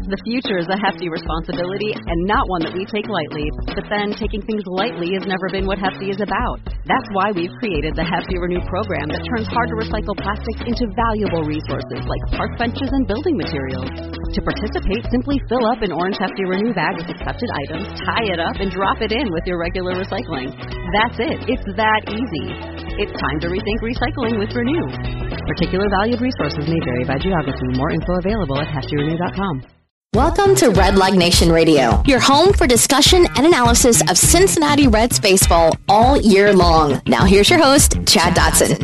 The future is a hefty responsibility and not one that we take lightly. But then taking things lightly has never been what Hefty is about. That's why we've created the Hefty Renew program that turns hard-to-recycle plastics into valuable resources like park benches and building materials. To participate, simply fill up an orange Hefty Renew bag with accepted items, tie it up, and drop it in with your regular recycling. That's it. It's that easy. It's time to rethink recycling with Renew. Particular valued resources may vary by geography. More info available at heftyrenew.com. Welcome to Redleg Nation Radio, your home for discussion and analysis of Cincinnati Reds baseball all year long. Now here's your host, Chad Dotson.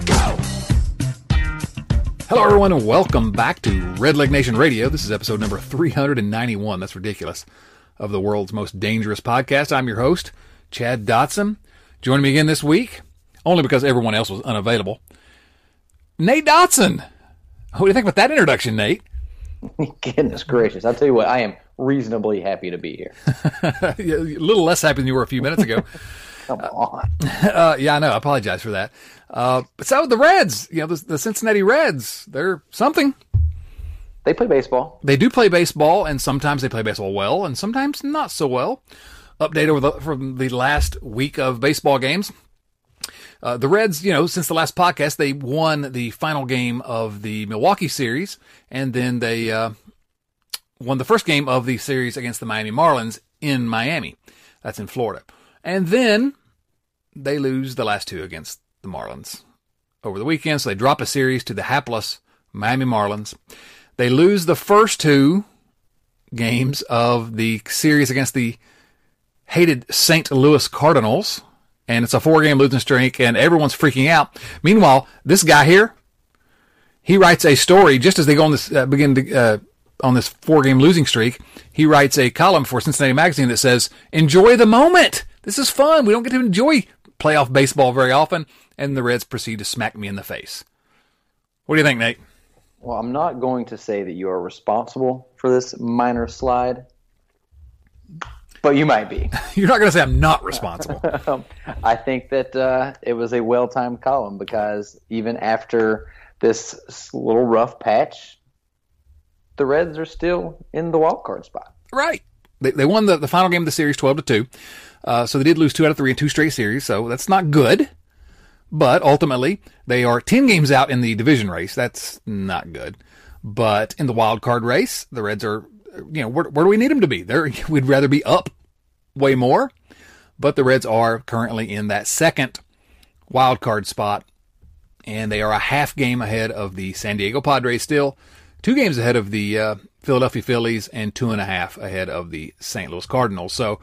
Hello everyone and welcome back to Redleg Nation Radio. This is episode number 391, that's ridiculous, of the world's most dangerous podcast. I'm your host, Chad Dotson. Joining me again this week, only because everyone else was unavailable, Nate Dotson. What do you think about that introduction, Nate? Goodness gracious. I'll tell you what, I am reasonably happy to be here. A little less happy than you were a few minutes ago. Come on. Yeah, I know. I apologize for that. But so the Reds, the Cincinnati Reds, they're something. They play baseball. They do play baseball, and sometimes they play baseball well, and sometimes not so well. Update from the last week of baseball games. The Reds, since the last podcast, they won the final game of the Milwaukee series, and then they won the first game of the series against the Miami Marlins in Miami. That's in Florida. And then they lose the last two against the Marlins over the weekend, so they drop a series to the hapless Miami Marlins. They lose the first two games of the series against the hated St. Louis Cardinals, and it's a 4-game losing streak, and everyone's freaking out. Meanwhile, this guy here, he writes a story just as they go on this on this 4-game losing streak. He writes a column for Cincinnati Magazine that says, "Enjoy the moment. This is fun. We don't get to enjoy playoff baseball very often." And the Reds proceed to smack me in the face. What do you think, Nate? Well, I'm not going to say that you are responsible for this minor slide, but you might be. You're not going to say I'm not responsible. I think that it was a well-timed column because even after this little rough patch, the Reds are still in the wild card spot. Right. They won the final game of the series 12-2. So they did lose 2 out of 3 in 2 straight series, so that's not good. But ultimately, they are 10 games out in the division race. That's not good. But in the wild card race, the Reds are, where do we need them to be? We'd rather be up way more. But the Reds are currently in that second wild card spot, and they are a half game ahead of the San Diego Padres still, 2 games ahead of the Philadelphia Phillies, and 2.5 ahead of the St. Louis Cardinals. So,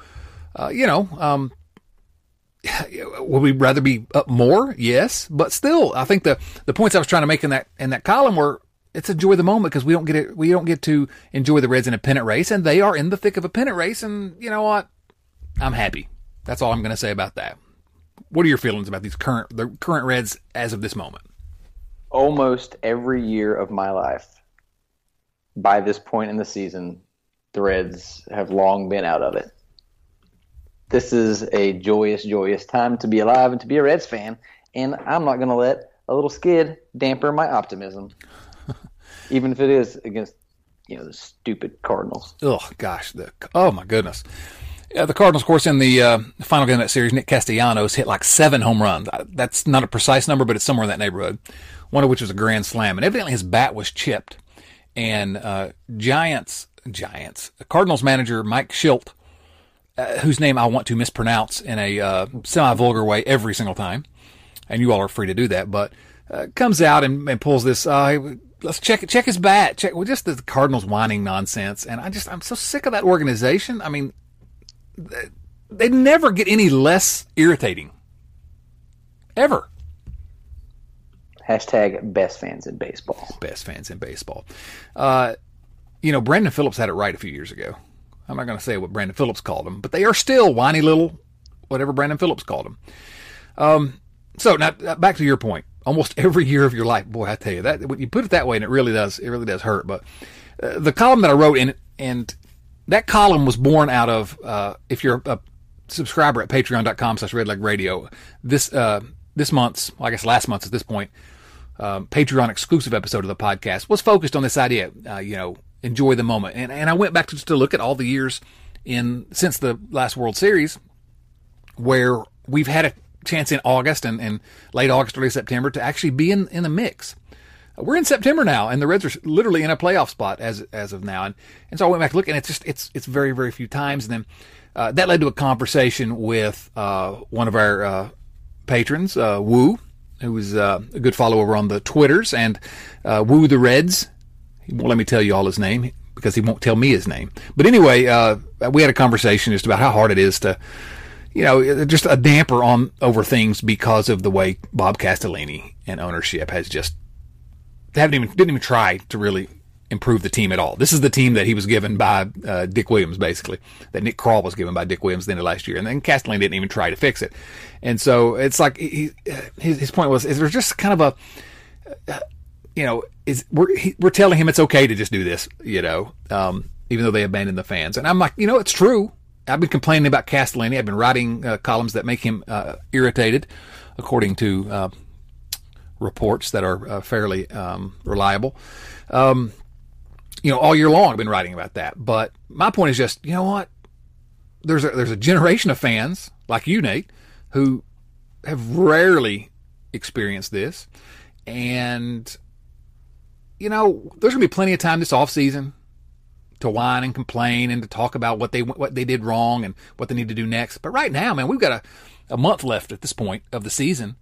would we rather be up more? Yes, but still, I think the points I was trying to make in that column were, it's enjoy the moment because we don't get to enjoy the Reds in a pennant race, and they are in the thick of a pennant race. And you know what? I'm happy. That's all I'm going to say about that. What are your feelings about the current Reds as of this moment? Almost every year of my life, by this point in the season, the Reds have long been out of it. This is a joyous, joyous time to be alive and to be a Reds fan, and I'm not going to let a little skid damper my optimism, even if it is against, the stupid Cardinals. Oh, gosh. Oh, my goodness. Yeah, the Cardinals, of course, in the final game of that series, Nick Castellanos hit like 7 home runs. That's not a precise number, but it's somewhere in that neighborhood, one of which was a grand slam. And evidently his bat was chipped. And Cardinals manager Mike Shildt, whose name I want to mispronounce in a semi-vulgar way every single time, and you all are free to do that, but comes out and pulls this, let's check his bat, just the Cardinals whining nonsense, and I'm so sick of that organization. I mean, they never get any less irritating. Ever. Hashtag best fans in baseball. Best fans in baseball. Brandon Phillips had it right a few years ago. I'm not going to say what Brandon Phillips called them, but they are still whiny little whatever Brandon Phillips called them. So now back to your point. Almost every year of your life, boy, I tell you that when you put it that way, and it really does hurt. But the column that I wrote and that column was born out of if you're a subscriber at patreon.com/redlegradio, this month's, well, I guess last month's at this point, Patreon exclusive episode of the podcast was focused on this idea. enjoy the moment. And I went back to look at all the years since the last World Series where we've had a chance in August and late August, early September to actually be in the mix. We're in September now, and the Reds are literally in a playoff spot as of now. And so I went back to look, and it's very, very few times. And then that led to a conversation with one of our patrons, Woo, who was a good follower over on the Twitters, and Woo the Reds. He won't let me tell you all his name because he won't tell me his name. But anyway, we had a conversation just about how hard it is to, just a damper over things because of the way Bob Castellini and ownership has just didn't even try to really improve the team at all. This is the team that he was given by Dick Williams, basically, that Nick Krall was given by Dick Williams at the end of last year, and then Castellini didn't even try to fix it. And so it's like his point was, is there just kind of we're telling him it's okay to just do this, even though they abandoned the fans. And I'm like, it's true. I've been complaining about Castellini. I've been writing columns that make him irritated, according to reports that are fairly reliable. All year long I've been writing about that. But my point is just, you know what? There's a generation of fans like you, Nate, who have rarely experienced this. And, there's going to be plenty of time this offseason to whine and complain and to talk about what they did wrong and what they need to do next. But right now, man, we've got a month left at this point of the season.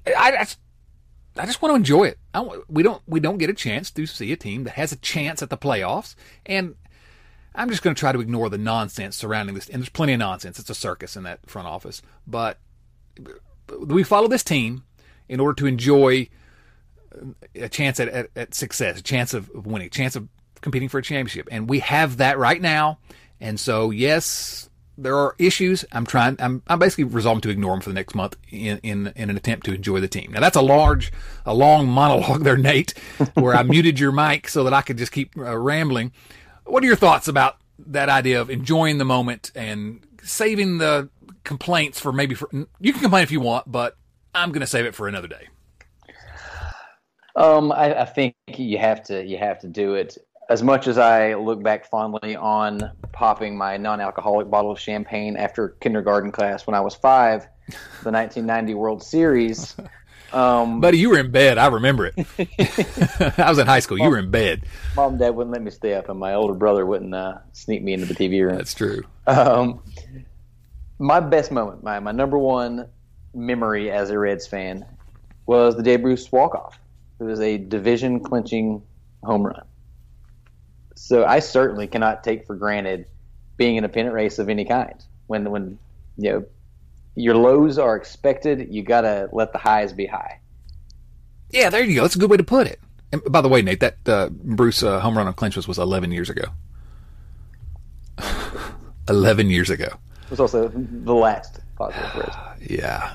I just want to enjoy it. We don't get a chance to see a team that has a chance at the playoffs, and I'm just going to try to ignore the nonsense surrounding this. And there's plenty of nonsense. It's a circus in that front office. But we follow this team in order to enjoy a chance at success, a chance of winning, a chance of competing for a championship, and we have that right now. And so, yes, there are issues. I'm basically resolving to ignore them for the next month in an attempt to enjoy the team. Now that's a long monologue there, Nate, where I muted your mic so that I could just keep rambling. What are your thoughts about that idea of enjoying the moment and saving the complaints for you can complain if you want, but I'm going to save it for another day. I think you have to do it. As much as I look back fondly on popping my non-alcoholic bottle of champagne after kindergarten class when I was 5, the 1990 World Series. Buddy, you were in bed. I remember it. I was in high school. You were in bed. Mom and Dad wouldn't let me stay up, and my older brother wouldn't sneak me into the TV room. That's true. My best moment, my number one memory as a Reds fan, was the Dave Bruce walk-off. It was a division-clinching home run. So I certainly cannot take for granted being in a pennant race of any kind. When your lows are expected, you gotta let the highs be high. Yeah, there you go. That's a good way to put it. And by the way, Nate, that Bruce home run on Clinch was 11 years ago. 11 years ago. It was also the last positive race. Yeah.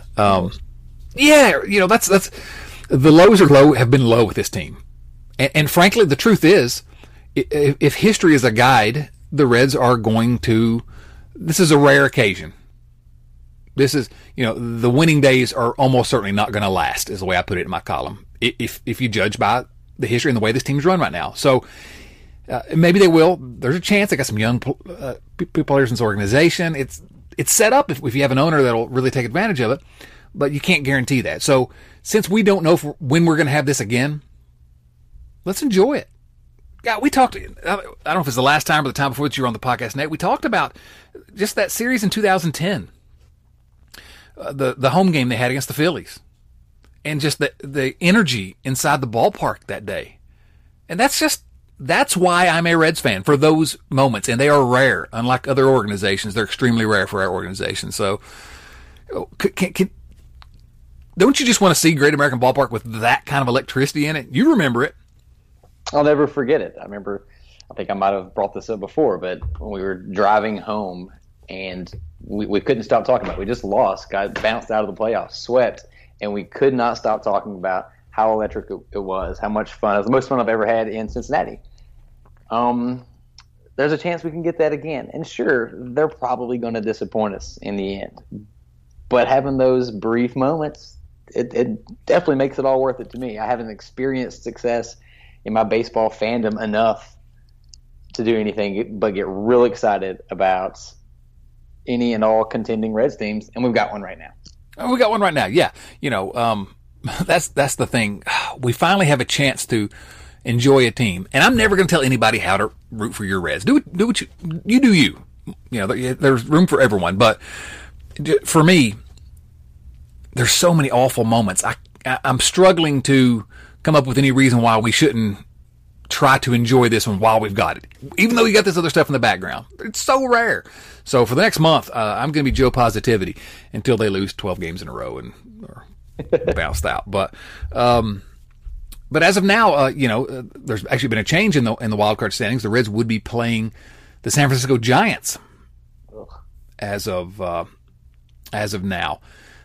That's the lows have been low with this team, and frankly, the truth is, if history is a guide, the Reds are going to. This is a rare occasion. This is, the winning days are almost certainly not going to last, is the way I put it in my column. If you judge by the history and the way this team's run right now, so maybe they will. There's a chance. They got some young players in this organization. It's set up if you have an owner that'll really take advantage of it, but you can't guarantee that. So since we don't know when we're going to have this again, let's enjoy it. Yeah, we talked, I don't know if it's the last time or the time before that you were on the podcast, Nate, we talked about just that series in 2010, the home game they had against the Phillies, and just the energy inside the ballpark that day. And that's why I'm a Reds fan, for those moments, and they are rare. Unlike other organizations, they're extremely rare for our organization. So don't you just want to see Great American Ballpark with that kind of electricity in it? You remember it. I'll never forget it. I think I might have brought this up before, but when we were driving home and we couldn't stop talking about it. We just lost, got bounced out of the playoffs, swept, and we could not stop talking about how electric it was, how much fun. It was the most fun I've ever had in Cincinnati. There's a chance we can get that again. And sure, they're probably going to disappoint us in the end. But having those brief moments, it definitely makes it all worth it to me. I haven't experienced success in my baseball fandom enough to do anything but get real excited about any and all contending Reds teams, and we've got one right now. We got one right now, yeah. That's the thing. We finally have a chance to enjoy a team, and I'm never going to tell anybody how to root for your Reds. Do what you do. You know, there's room for everyone, but for me, there's so many awful moments. I'm struggling to come up with any reason why we shouldn't try to enjoy this one while we've got it, even though you got this other stuff in the background. It's so rare. So for the next month, I'm going to be Joe Positivity until they lose 12 games in a row or bounced out. But as of now, there's actually been a change in the wild card standings. The Reds would be playing the San Francisco Giants as of now.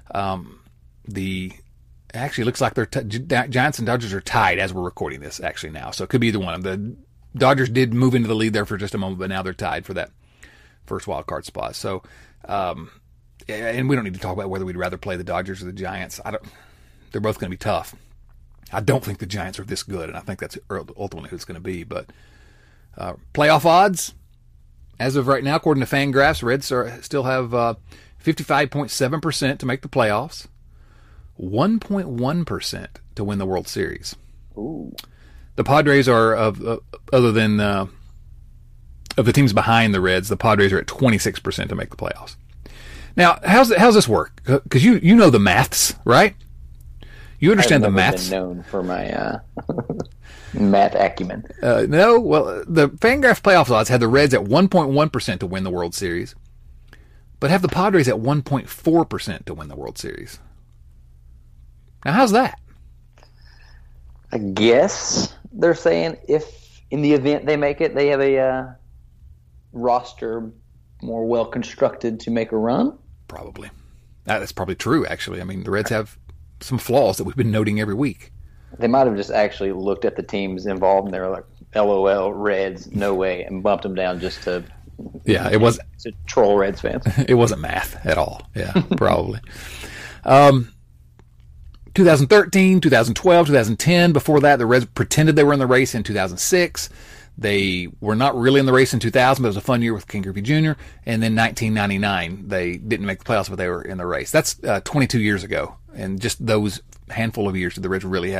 Actually looks like they're Giants and Dodgers are tied as we're recording this actually now. So it could be either one of them. The Dodgers did move into the lead there for just a moment, but now they're tied for that first wild card spot. So, and we don't need to talk about whether we'd rather play the Dodgers or the Giants. They're both going to be tough. I don't think the Giants are this good, and I think that's ultimately who it's going to be. But playoff odds, as of right now, according to Fangraphs, Reds still have 55.7% to make the playoffs, 1.1% to win the World Series. Ooh. The Padres are other than of the teams behind the Reds, the Padres are at 26% to make the playoffs. Now, how's this work? Because you know the maths, right? You understand the maths. I've never been known for my math acumen. No, well, the Fangraphs playoff odds had the Reds at 1.1% to win the World Series, but have the Padres at 1.4% to win the World Series. Now, how's that? I guess they're saying if in the event they make it, they have a roster more well constructed to make a run. Probably. That's probably true, actually. I mean, the Reds have some flaws that we've been noting every week. They might have just actually looked at the teams involved and they were like, LOL, Reds, no way, and bumped them down just to to troll Reds fans. It wasn't math at all. Yeah, probably. 2013, 2012, 2010. Before that, the Reds pretended they were in the race in 2006. They were not really in the race in 2000, but it was a fun year with Ken Griffey Jr. And then 1999, they didn't make the playoffs, but they were in the race. That's 22 years ago. And just those handful of years did the Reds really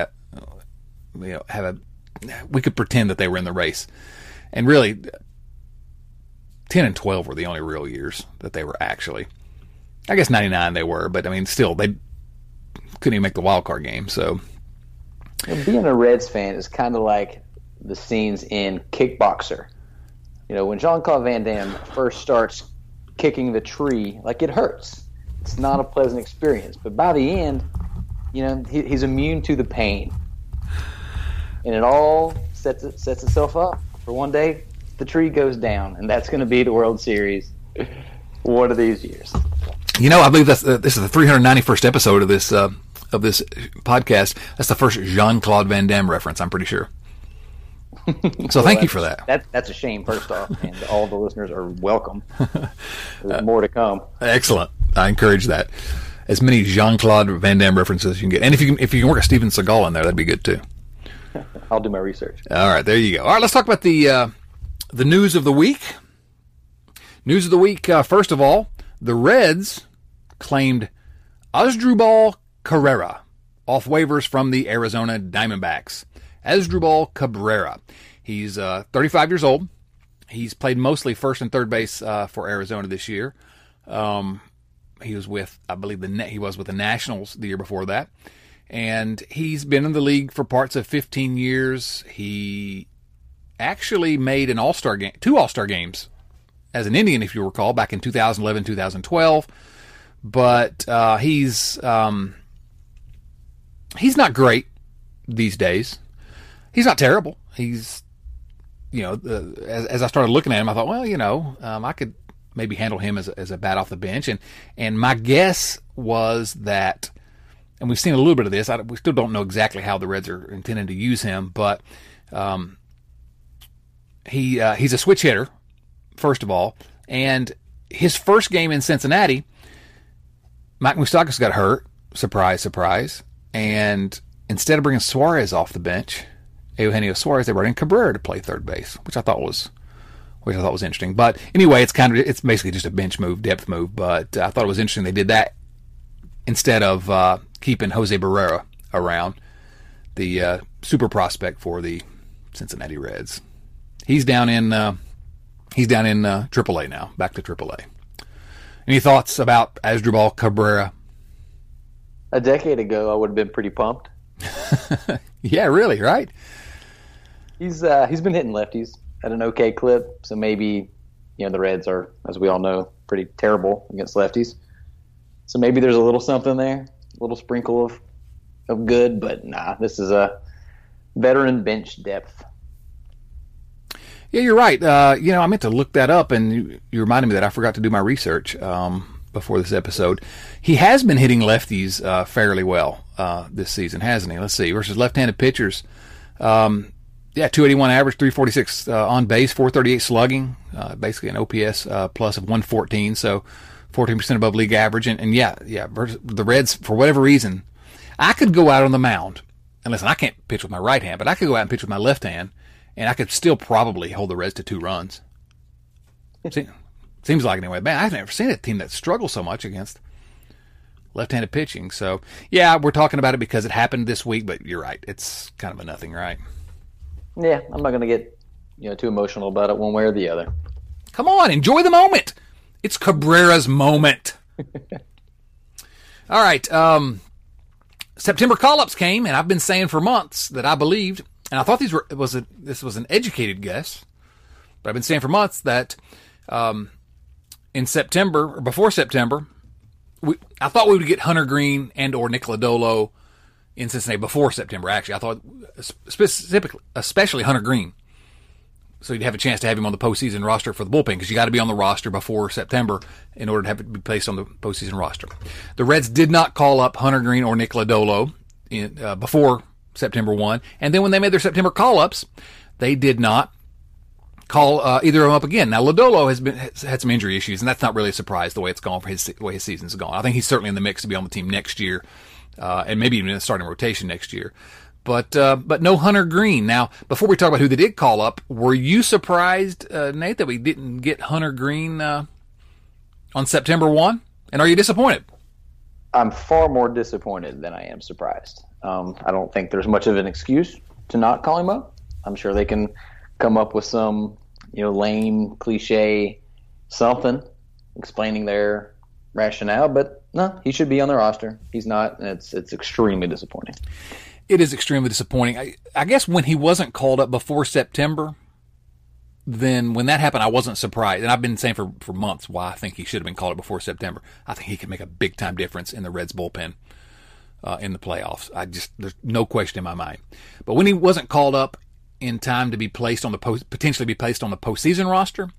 we could pretend that they were in the race. And really, 10 and 12 were the only real years that they were actually. I guess 99 they were, but I mean, still, they couldn't even make the wild card game. So being a Reds fan is kind of like the scenes in Kickboxer. You know, when Jean-Claude Van Damme first starts kicking the tree, like, it hurts. It's not a pleasant experience. But by the end, you know, he's immune to the pain. And it all sets itself up for one day the tree goes down, and that's going to be the World Series one of these years. You know, I believe this is the 391st episode of this podcast. That's the first Jean-Claude Van Damme reference, I'm pretty sure. So thank you for that. That's a shame, first off, and all the listeners are welcome. There's more to come. Excellent. I encourage that. As many Jean-Claude Van Damme references as you can get. And if you can work a Steven Seagal in there, that'd be good too. I'll do my research. All right, there you go. All right, let's talk about the news of the week. News of the week, first of all, the Reds claimed Asdrubal Cabrera off waivers from the Arizona Diamondbacks. Asdrubal Cabrera. He's 35 years old. He's played mostly first and third base for Arizona this year. He was with, I believe, he was with the Nationals the year before that. And he's been in the league for parts of 15 years. He actually made an All-Star game, 2 All-Star games as an Indian, if you recall, back in 2011, 2012. But he's not great these days. He's not terrible. He's, as I started looking at him, I thought, well, I could maybe handle him as a bat off the bench. And my guess was that, and we've seen a little bit of this, we still don't know exactly how the Reds are intending to use him, but he's a switch hitter, first of all. And his first game in Cincinnati, Mike Moustakas got hurt. Surprise, surprise. And instead of bringing Suarez off the bench, Eugenio Suarez, they brought in Cabrera to play third base, which I thought was which I thought was interesting. But anyway, it's basically just a bench move, depth move. But I thought it was interesting they did that instead of keeping Jose Barrera around, the super prospect for the Cincinnati Reds. He's down in AAA now, back to AAA. Any thoughts about Asdrubal Cabrera? A decade ago, I would have been pretty pumped. Yeah, really, right? He's been hitting lefties at an okay clip, so maybe the Reds are, as we all know, pretty terrible against lefties. So maybe there's a little something there, a little sprinkle of good, but nah, this is a veteran bench depth. Yeah, you're right. I meant to look that up, and you reminded me that I forgot to do my research before this episode. He has been hitting lefties fairly well this season, hasn't he? Let's see. Versus left-handed pitchers. 281 average, 346 on base, 438 slugging, basically an OPS plus of 114, so 14% above league average. And versus the Reds, for whatever reason, I could go out on the mound. And listen, I can't pitch with my right hand, but I could go out and pitch with my left hand, and I could still probably hold the Reds to 2 runs. Seems like anyway. Man, I've never seen a team that struggles so much against left-handed pitching. So, yeah, we're talking about it because it happened this week, but you're right. It's kind of a nothing, right? Yeah, I'm not going to get too emotional about it one way or the other. Come on, enjoy the moment. It's Cabrera's moment. All right. September call-ups came, and I've been saying for months that I believed, and I thought this was an educated guess, but I've been saying for months that in September, or before September, I thought we would get Hunter Greene and or Nick Lodolo in Cincinnati before September. Actually, I thought especially Hunter Greene, so you'd have a chance to have him on the postseason roster for the bullpen, because you got to be on the roster before September in order to have it be placed on the postseason roster. The Reds did not call up Hunter Greene or Nick Lodolo before September 1, and then when they made their September call-ups, they did not call either of them up again. Now, Lodolo has had some injury issues, and that's not really a surprise the way it's gone for the way his season's gone. I think he's certainly in the mix to be on the team next year, and maybe even in the starting rotation next year. But no Hunter Greene. Now, before we talk about who they did call up, were you surprised, Nate, that we didn't get Hunter Greene on September 1? And are you disappointed? I'm far more disappointed than I am surprised. I don't think there's much of an excuse to not call him up. I'm sure they can come up with some, lame, cliche something explaining their rationale, but no, he should be on the roster. He's not, and it's extremely disappointing. It is extremely disappointing. I guess when he wasn't called up before September, then when that happened, I wasn't surprised. And I've been saying for months why I think he should have been called up before September. I think he could make a big-time difference in the Reds bullpen in the playoffs. There's no question in my mind. But when he wasn't called up in time to be placed on potentially be placed on the postseason roster,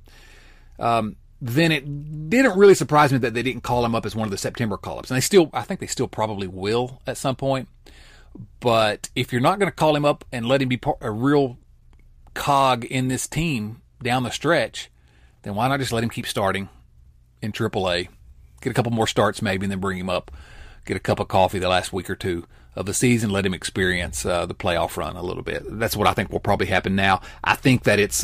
then it didn't really surprise me that they didn't call him up as one of the September call-ups. And I think they still probably will at some point. But if you're not going to call him up and let him be a real cog in this team down the stretch, then why not just let him keep starting in AAA, get a couple more starts maybe, and then bring him up, get a cup of coffee the last week or two of the season, let him experience the playoff run a little bit. That's what I think will probably happen now. I think that it's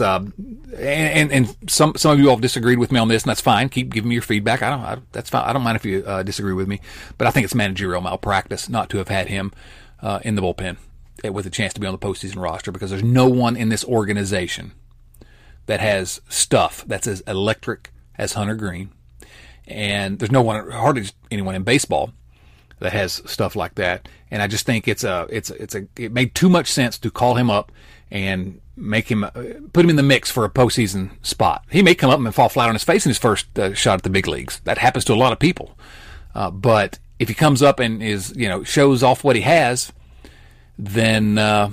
and some of you all have disagreed with me on this, and that's fine. Keep giving me your feedback. That's fine. I don't mind if you disagree with me, but I think it's managerial malpractice not to have had him in the bullpen with a chance to be on the postseason roster, because there's no one in this organization that has stuff that's as electric as Hunter Greene, and there's hardly anyone in baseball that has stuff like that. And I just think it made too much sense to call him up and make him put him in the mix for a postseason spot. He may come up and fall flat on his face in his first shot at the big leagues. That happens to a lot of people. But if he comes up and shows off what he has, then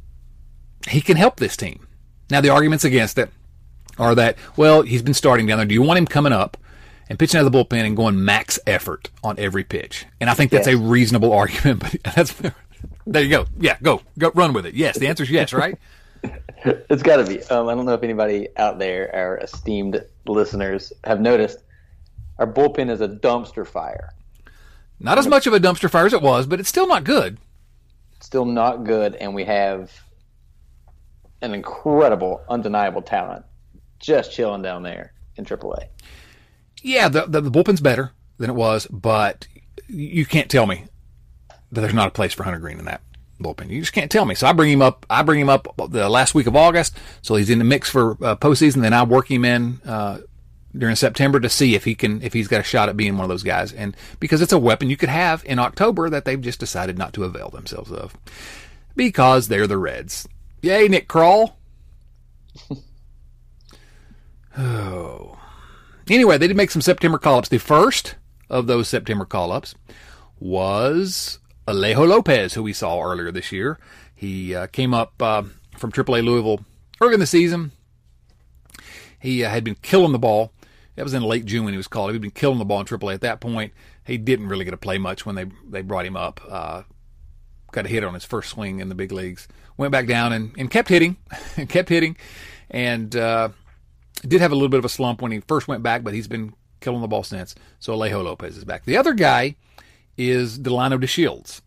he can help this team. Now, the arguments against it are that, well, he's been starting down there. Do you want him coming up and pitching out of the bullpen and going max effort on every pitch? And I think that's a reasonable argument. But there you go. Yeah, go run with it. Yes, the answer is yes, right? It's got to be. I don't know if anybody out there, our esteemed listeners, have noticed our bullpen is a dumpster fire. Not as much of a dumpster fire as it was, but it's still not good. Still not good, and we have an incredible, undeniable talent just chilling down there in AAA. Yeah, the bullpen's better than it was, but you can't tell me that there's not a place for Hunter Greene in that bullpen. You just can't tell me. So I bring him up the last week of August, so he's in the mix for postseason. Then I work him in during September to see if he's got a shot at being one of those guys. And because it's a weapon you could have in October that they've just decided not to avail themselves of because they're the Reds. Yay, Nick Krall. Oh. Anyway, they did make some September call-ups. The first of those September call-ups was Alejo Lopez, who we saw earlier this year. He came up from AAA Louisville early in the season. He had been killing the ball. That was in late June when he was called. He'd been killing the ball in AAA at that point. He didn't really get to play much when they brought him up. Got a hit on his first swing in the big leagues. Went back down and kept hitting. And did have a little bit of a slump when he first went back, but he's been killing the ball since. So Alejo Lopez is back. The other guy is Delano DeShields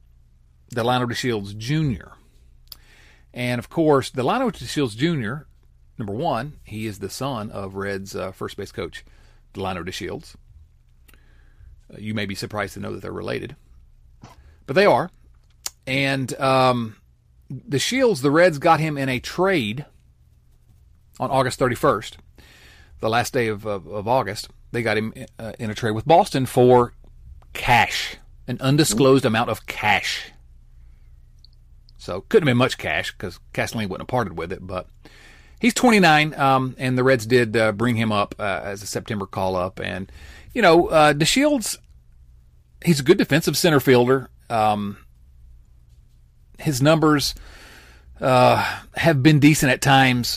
Jr. And, of course, Delano DeShields Jr., number one, he is the son of Reds first base coach Delano DeShields. You may be surprised to know that they're related, but they are. And DeShields, the Reds got him in a trade on August 31st, the last day of August. They got him in a trade with Boston for cash, an undisclosed amount of cash. So couldn't have been much cash because Castellini wouldn't have parted with it. But he's 29, and the Reds did bring him up as a September call-up. And, DeShields, he's a good defensive center fielder. His numbers have been decent at times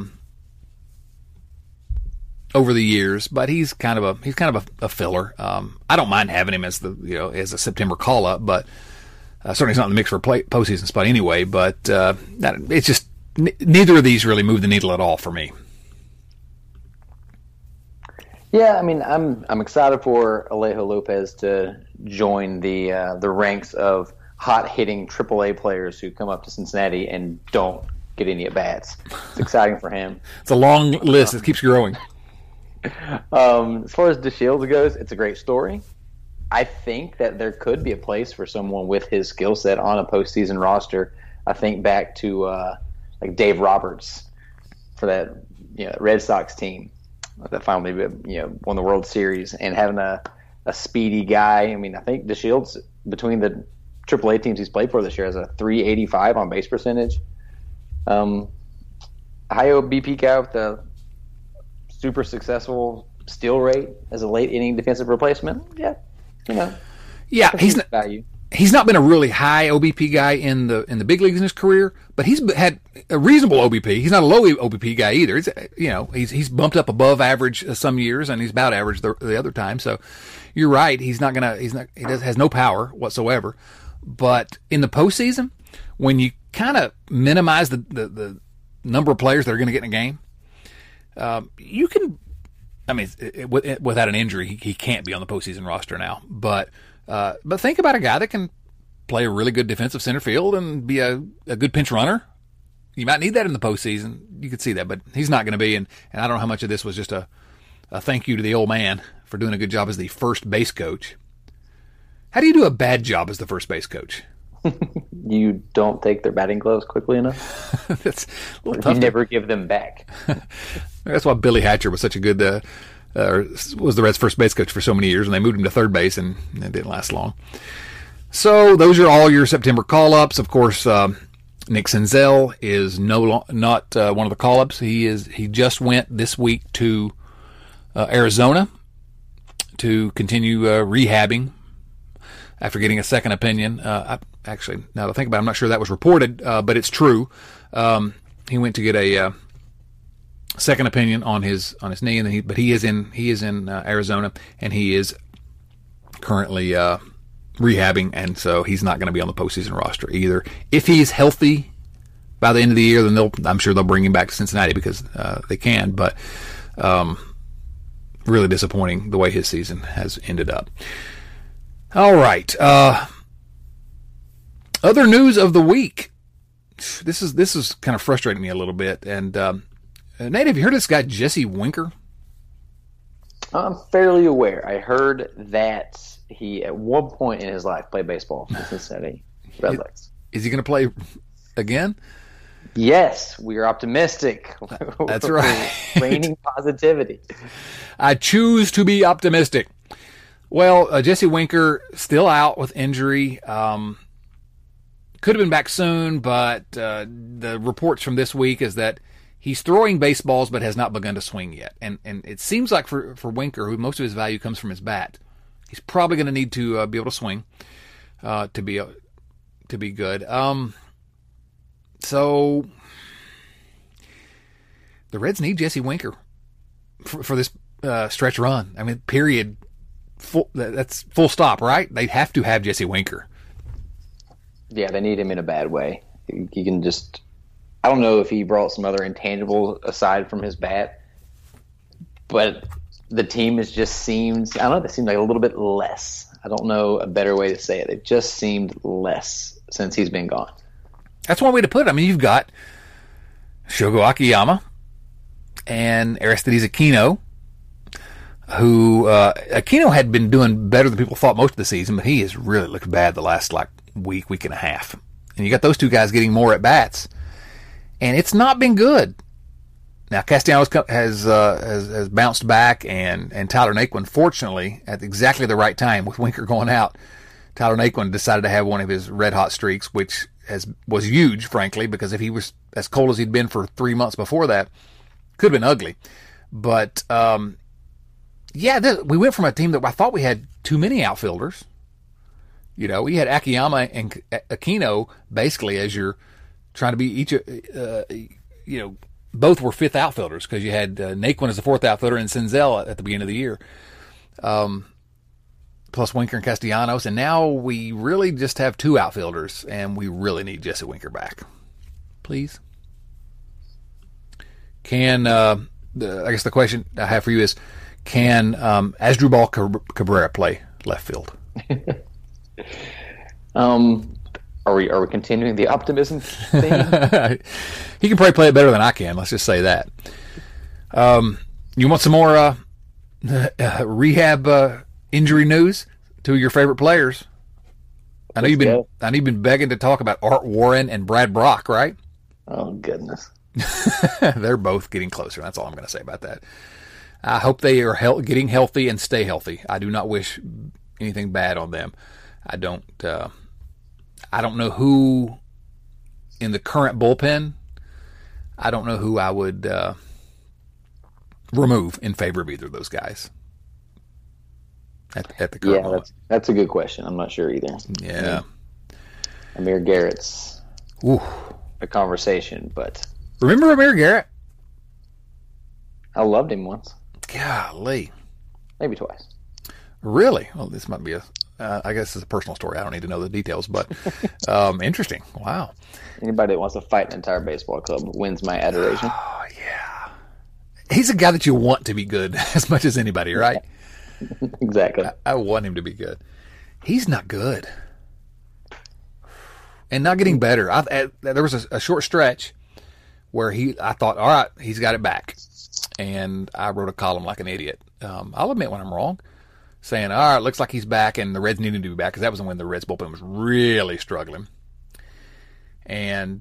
over the years, but he's kind of a filler. I don't mind having him as as a September call up, but certainly he's not in the mix for a postseason spot anyway. But it's just neither of these really move the needle at all for me. Yeah, I mean, I'm excited for Alejo Lopez to join the ranks of hot hitting AAA players who come up to Cincinnati and don't get any at bats. It's exciting for him. It's a long list. It keeps growing. As far as DeShields goes, it's a great story. I think that there could be a place for someone with his skill set on a postseason roster. I think back to like Dave Roberts for that Red Sox team that finally won the World Series, and having a speedy guy. I mean, I think DeShields, between the AAA teams he's played for this year, has a .385 on base percentage. High OBP guy with a super successful steal rate as a late inning defensive replacement. Yeah, he's not been a really high OBP guy in the big leagues in his career, but he's had a reasonable OBP. He's not a low OBP guy either. It's, he's bumped up above average some years, and he's about average the other time. So you're right. He has no power whatsoever. But in the postseason, when you kind of minimize the number of players that are going to get in a game, you can. I mean, without an injury, he can't be on the postseason roster now. But think about a guy that can play a really good defensive center field and be a good pinch runner. You might need that in the postseason. You could see that, but he's not going to be. And I don't know how much of this was just a thank you to the old man for doing a good job as the first base coach. How do you do a bad job as the first base coach? You don't take their batting gloves quickly enough. That's a little tough. You never give them back. That's why Billy Hatcher was such a good was the Reds' first base coach for so many years, and they moved him to third base, and it didn't last long. So those are all your September call-ups. Of course, Nick Senzel is not one of the call-ups. He just went this week to Arizona to continue rehabbing after getting a second opinion. Actually, now that I think about it, I'm not sure that was reported, but it's true. He went to get a second opinion on his knee, and he is in Arizona, and he is currently rehabbing, and so he's not going to be on the postseason roster either. If he's healthy by the end of the year, then I'm sure they'll bring him back to Cincinnati because they can. But really disappointing the way his season has ended up. All right. Other news of the week. This is kind of frustrating me a little bit, and Nate, have you heard of this guy, Jesse Winker? I'm fairly aware. I heard that he, at one point in his life, played baseball for Cincinnati Redlegs. Is he going to play again? Yes, we are optimistic. That's right. Raining positivity. I choose to be optimistic. Well, Jesse Winker still out with injury. Could have been back soon, but the reports from this week is that he's throwing baseballs but has not begun to swing yet. And it seems like for Winker, who most of his value comes from his bat, he's probably going to need to be able to swing to be good. So the Reds need Jesse Winker for this stretch run. I mean, period. That's full stop, right? They have to have Jesse Winker. Yeah, they need him in a bad way. He can just... I don't know if he brought some other intangible aside from his bat, but the team has just seemed... I don't know, they seemed like a little bit less. I don't know a better way to say it. It just seemed less since he's been gone. That's one way to put it. I mean, you've got Shogo Akiyama and Aristides Aquino, who Aquino had been doing better than people thought most of the season, but he has really looked bad the last week and a half. And you got those two guys getting more at bats, and it's not been good. Now Castellanos has bounced back, and Tyler Naquin, fortunately, at exactly the right time with Winker going out, Tyler Naquin decided to have one of his red hot streaks, which was huge, frankly, because if he was as cold as he'd been for 3 months before that, could have been ugly. But we went from a team that I thought we had too many outfielders. You know, we had Akiyama and Aquino basically as you're trying to be each, both were fifth outfielders because you had Naquin as the fourth outfielder and Senzel at the beginning of the year, plus Winker and Castellanos. And now we really just have two outfielders, and we really need Jesse Winker back. Please. I guess the question I have for you is, can Asdrubal Cabrera play left field? Are we continuing the optimism thing? He can probably play it better than I can. Let's just say that. You want some more rehab injury news? Two of your favorite players. I know you've been begging to talk about Art Warren and Brad Brock, right? Oh goodness. They're both getting closer. That's all I'm going to say about that. I hope they are getting healthy and stay healthy. I do not wish anything bad on them. I don't know who in the current bullpen. I don't know who I would remove in favor of either of those guys at the current moment. That's a good question. I'm not sure either. Yeah. Amir Garrett's a conversation, but... Remember Amir Garrett? I loved him once. Golly. Maybe twice. Really? Well, this might be I guess it's a personal story. I don't need to know the details, but interesting. Wow. Anybody that wants to fight an entire baseball club wins my adoration. Oh, yeah. He's a guy that you want to be good as much as anybody, right? Exactly. I want him to be good. He's not good. And not getting better. There was a short stretch where I thought, all right, he's got it back. And I wrote a column like an idiot. I'll admit when I'm wrong, saying, all right, looks like he's back, and the Reds needed to be back, because that was when the Reds bullpen was really struggling. And,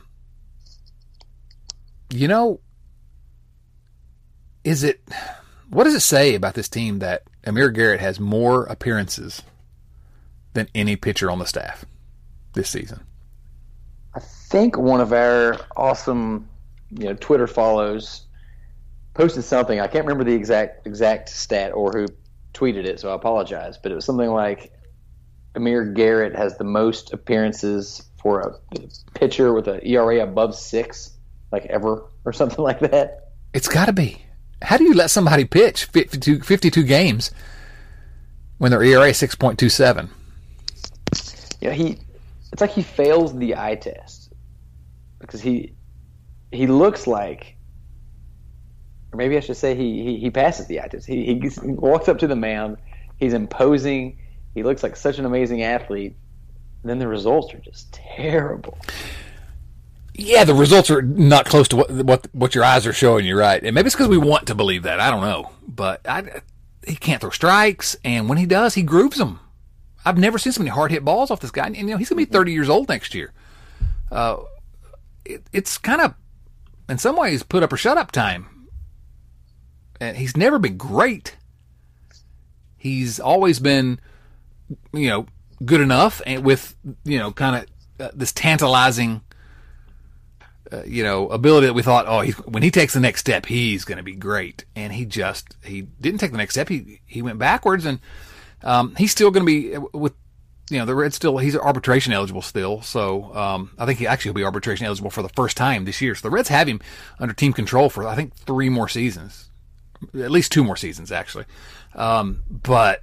what does it say about this team that Amir Garrett has more appearances than any pitcher on the staff this season? I think one of our awesome, Twitter follows posted something. I can't remember the exact stat or who tweeted it, so I apologize. But it was something like Amir Garrett has the most appearances for a pitcher with an ERA above 6, like ever, or something like that. It's got to be. How do you let somebody pitch 52 games when their ERA is 6.27? It's like he fails the eye test because he looks like, or maybe I should say he passes the eye test. He walks up to the mound. He's imposing. He looks like such an amazing athlete. And then the results are just terrible. Yeah, the results are not close to what your eyes are showing you, right? And maybe it's because we want to believe that. I don't know. But he can't throw strikes, and when he does, he grooves them. I've never seen so many hard-hit balls off this guy. And, he's going to be 30 years old next year. It's kind of, in some ways, put up or shut up time. And he's never been great. He's always been, good enough, and with, kind of this tantalizing, ability that we thought, when he takes the next step, he's going to be great. And he didn't take the next step. He went backwards, and he's still going to be with, the Reds still, he's arbitration eligible still. So, I think he'll be arbitration eligible for the first time this year. So the Reds have him under team control for, I think, 3 more seasons, at least 2 more seasons, actually. But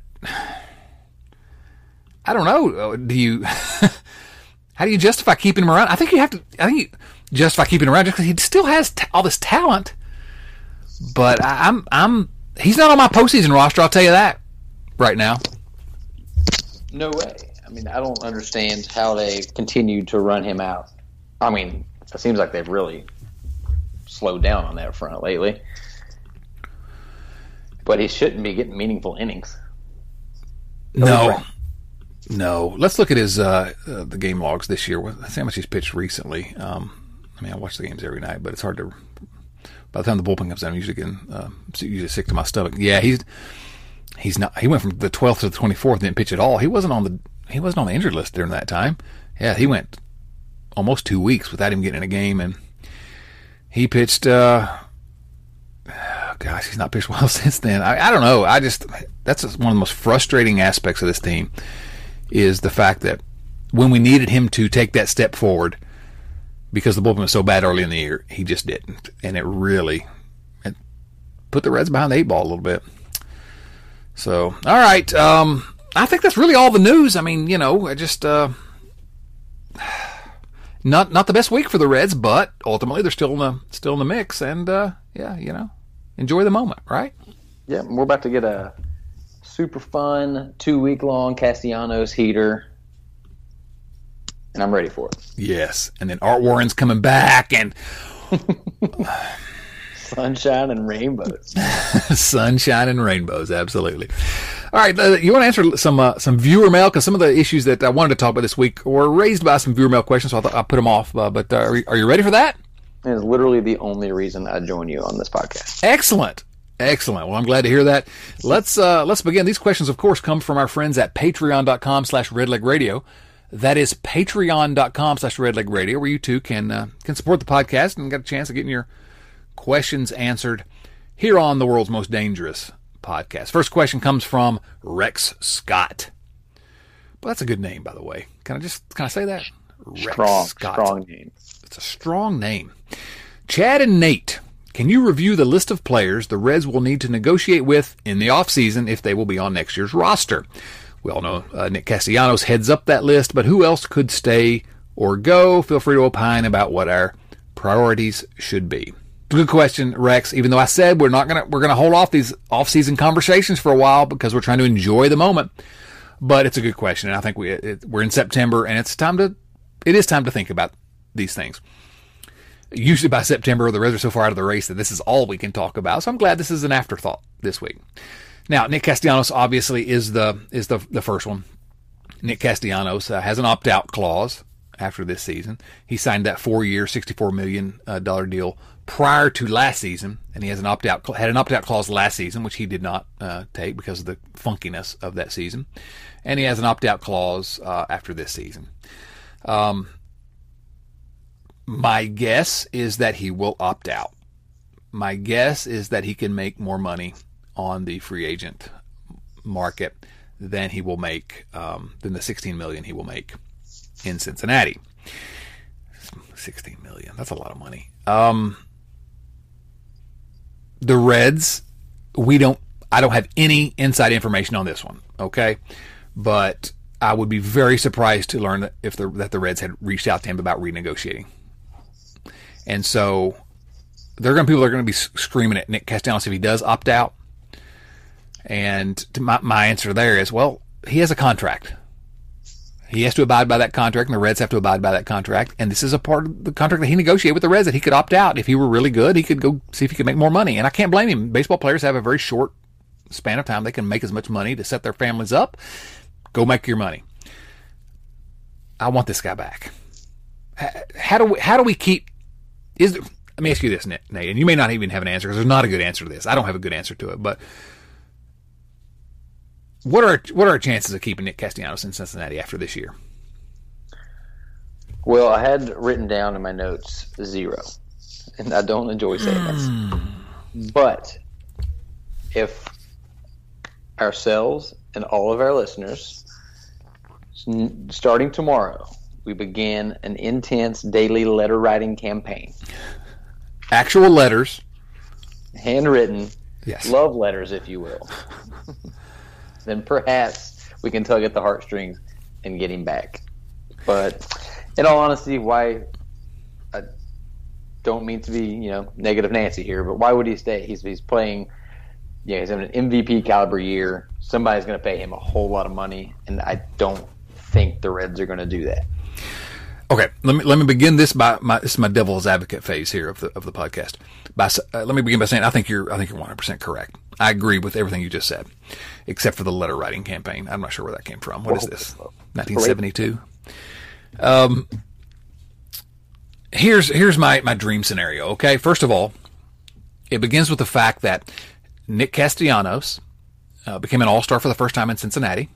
I don't know. How do you justify keeping him around? I think you justify keeping him around just because he still has all this talent. But he's not on my postseason roster. I'll tell you that right now. No way. I mean, I don't understand how they continued to run him out. I mean, it seems like they've really slowed down on that front lately. But he shouldn't be getting meaningful innings. No. Let's look at his the game logs this year. Let's see how much he's pitched recently. I watch the games every night, but it's hard to. By the time the bullpen comes down, I'm usually getting sick to my stomach. Yeah, he's not. He went from the 12th to the 24th, didn't pitch at all. He wasn't on the injured list during that time. Yeah, he went almost 2 weeks without him getting in a game, and he pitched. Gosh, he's not pitched well since then. I don't know. That's one of the most frustrating aspects of this team is the fact that when we needed him to take that step forward because the bullpen was so bad early in the year, he just didn't. And it put the Reds behind the 8 ball a little bit. So, all right. I think that's really all the news. I mean, not the best week for the Reds, but ultimately they're still in the mix. And, enjoy the moment, right? Yeah, we're about to get a super fun 2-week-long Castellanos heater, and I'm ready for it. Yes, and then Art Warren's coming back, and sunshine and rainbows. Sunshine and rainbows, absolutely. All right, you want to answer some viewer mail, because some of the issues that I wanted to talk about this week were raised by some viewer mail questions, so I thought I'd put them off. But are you ready for that? It is literally the only reason I join you on this podcast. Excellent. Well, I'm glad to hear that. Let's begin. These questions, of course, come from our friends at patreon.com/redlegradio. That is patreon.com/redlegradio, where you too can support the podcast and get a chance of getting your questions answered here on the world's most dangerous podcast. First question comes from Rex Scott. Well, that's a good name, by the way. Can I say that? Rex Scott. Strong name. It's a strong name. Chad and Nate, can you review the list of players the Reds will need to negotiate with in the offseason if they will be on next year's roster? We all know Nick Castellanos heads up that list, but who else could stay or go? Feel free to opine about what our priorities should be. Good question, Rex. Even though I said we're gonna hold off these off-season conversations for a while because we're trying to enjoy the moment, but it's a good question, and I think we're in September, and it is time to think about these things. Usually by September, the Reds are so far out of the race that this is all we can talk about. So I'm glad this is an afterthought this week. Now, Nick Castellanos obviously is the first one. Nick Castellanos has an opt-out clause after this season. He signed that 4-year, $64 million deal prior to last season, and he has had an opt-out clause last season, which he did not take because of the funkiness of that season. And he has an opt-out clause after this season. My guess is that he will opt out. My guess is that he can make more money on the free agent market than he will make, than the $16 million he will make in Cincinnati. $16 million. That's a lot of money. The Reds, I don't have any inside information on this one. Okay. But I would be very surprised to learn that the Reds had reached out to him about renegotiating. And so people are going to be screaming at Nick Castellanos if he does opt out. And my answer there is, well, he has a contract. He has to abide by that contract, and the Reds have to abide by that contract. And this is a part of the contract that he negotiated with the Reds, that he could opt out. If he were really good, he could go see if he could make more money. And I can't blame him. Baseball players have a very short span of time. They can make as much money to set their families up. Go make your money. I want this guy back. How do we keep? Let me ask you this, Nate, and you may not even have an answer because there's not a good answer to this. I don't have a good answer to it, but what are our chances of keeping Nick Castellanos in Cincinnati after this year? Well, I had written down in my notes 0, and I don't enjoy saying this. But if ourselves and all of our listeners, starting tomorrow, we begin an intense daily letter writing campaign. Actual letters. Handwritten. Yes. Love letters, if you will. Then perhaps we can tug at the heartstrings and get him back. But in all honesty, why? I don't mean to be, negative Nancy here, but why would he stay? He's playing. He's having an MVP caliber year. Somebody's going to pay him a whole lot of money, and I don't think the Reds are going to do that. Okay, let me begin this this is my devil's advocate phase here of the podcast. Let me begin by saying I think you're 100% correct. I agree with everything you just said, except for the letter writing campaign. I'm not sure where that came from. What is this? 1972. Here's my dream scenario. Okay, first of all, it begins with the fact that Nick Castellanos became an all-star for the first time in Cincinnati.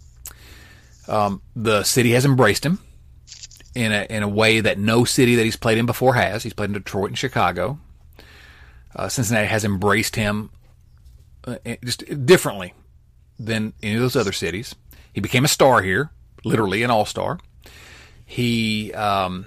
The city has embraced him in a way that no city that he's played in before has. He's played in Detroit and Chicago. Cincinnati has embraced him just differently than any of those other cities. He became a star here, literally an all-star. He, you saw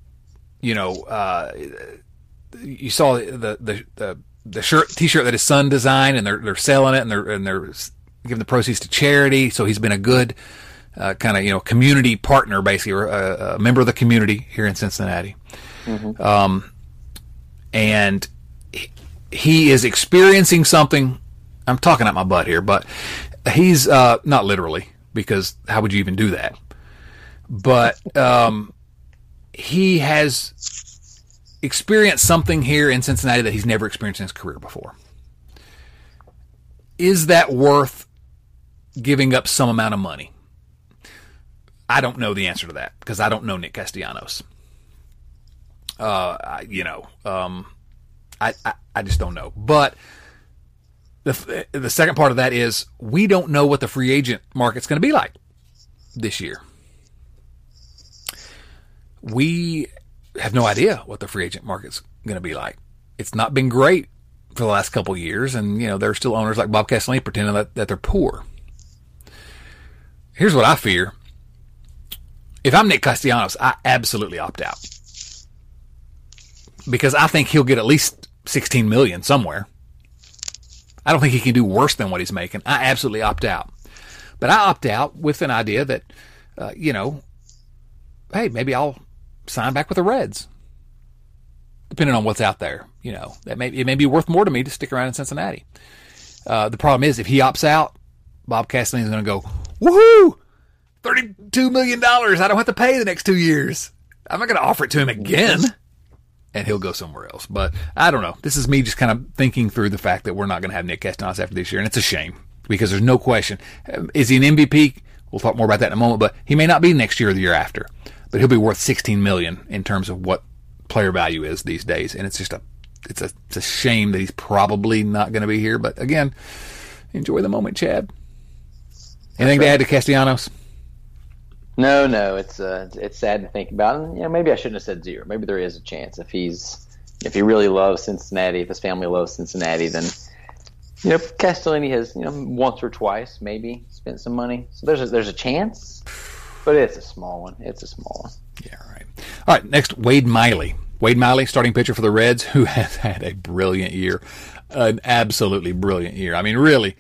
the T-shirt that his son designed, and they're selling it, and they're giving the proceeds to charity. So he's been a good community partner, basically, or a member of the community here in Cincinnati. Mm-hmm. And he is experiencing something. I'm talking out my butt here, but he's not literally, because how would you even do that? But he has experienced something here in Cincinnati that he's never experienced in his career before. Is that worth giving up some amount of money? I don't know the answer to that because I don't know Nick Castellanos. I just don't know. But the second part of that is we don't know what the free agent market's going to be like this year. We have no idea what the free agent market's going to be like. It's not been great for the last couple of years, and there are still owners like Bob Castellini pretending that they're poor. Here's what I fear. If I'm Nick Castellanos, I absolutely opt out. Because I think he'll get at least $16 million somewhere. I don't think he can do worse than what he's making. I absolutely opt out. But I opt out with an idea that, hey, maybe I'll sign back with the Reds. Depending on what's out there. It may be worth more to me to stick around in Cincinnati. The problem is, if he opts out, Bob Castellini is going to go, woohoo! $32 million. I don't have to pay the next 2 years. I'm not going to offer it to him again. And he'll go somewhere else. But I don't know. This is me just kind of thinking through the fact that we're not going to have Nick Castellanos after this year. And it's a shame because there's no question. Is he an MVP? We'll talk more about that in a moment. But he may not be next year or the year after. But he'll be worth $16 million in terms of what player value is these days. And it's just it's a shame that he's probably not going to be here. But again, enjoy the moment, Chad. Anything to add to Castellanos? No, it's sad to think about, and maybe I shouldn't have said 0. Maybe there is a chance if he really loves Cincinnati, if his family loves Cincinnati, then Castellini has once or twice maybe spent some money, so there's a chance, but it's a small one. Yeah, right. All right, next, Wade Miley. Wade Miley, starting pitcher for the Reds, who has had a brilliant year, an absolutely brilliant year. I mean, really,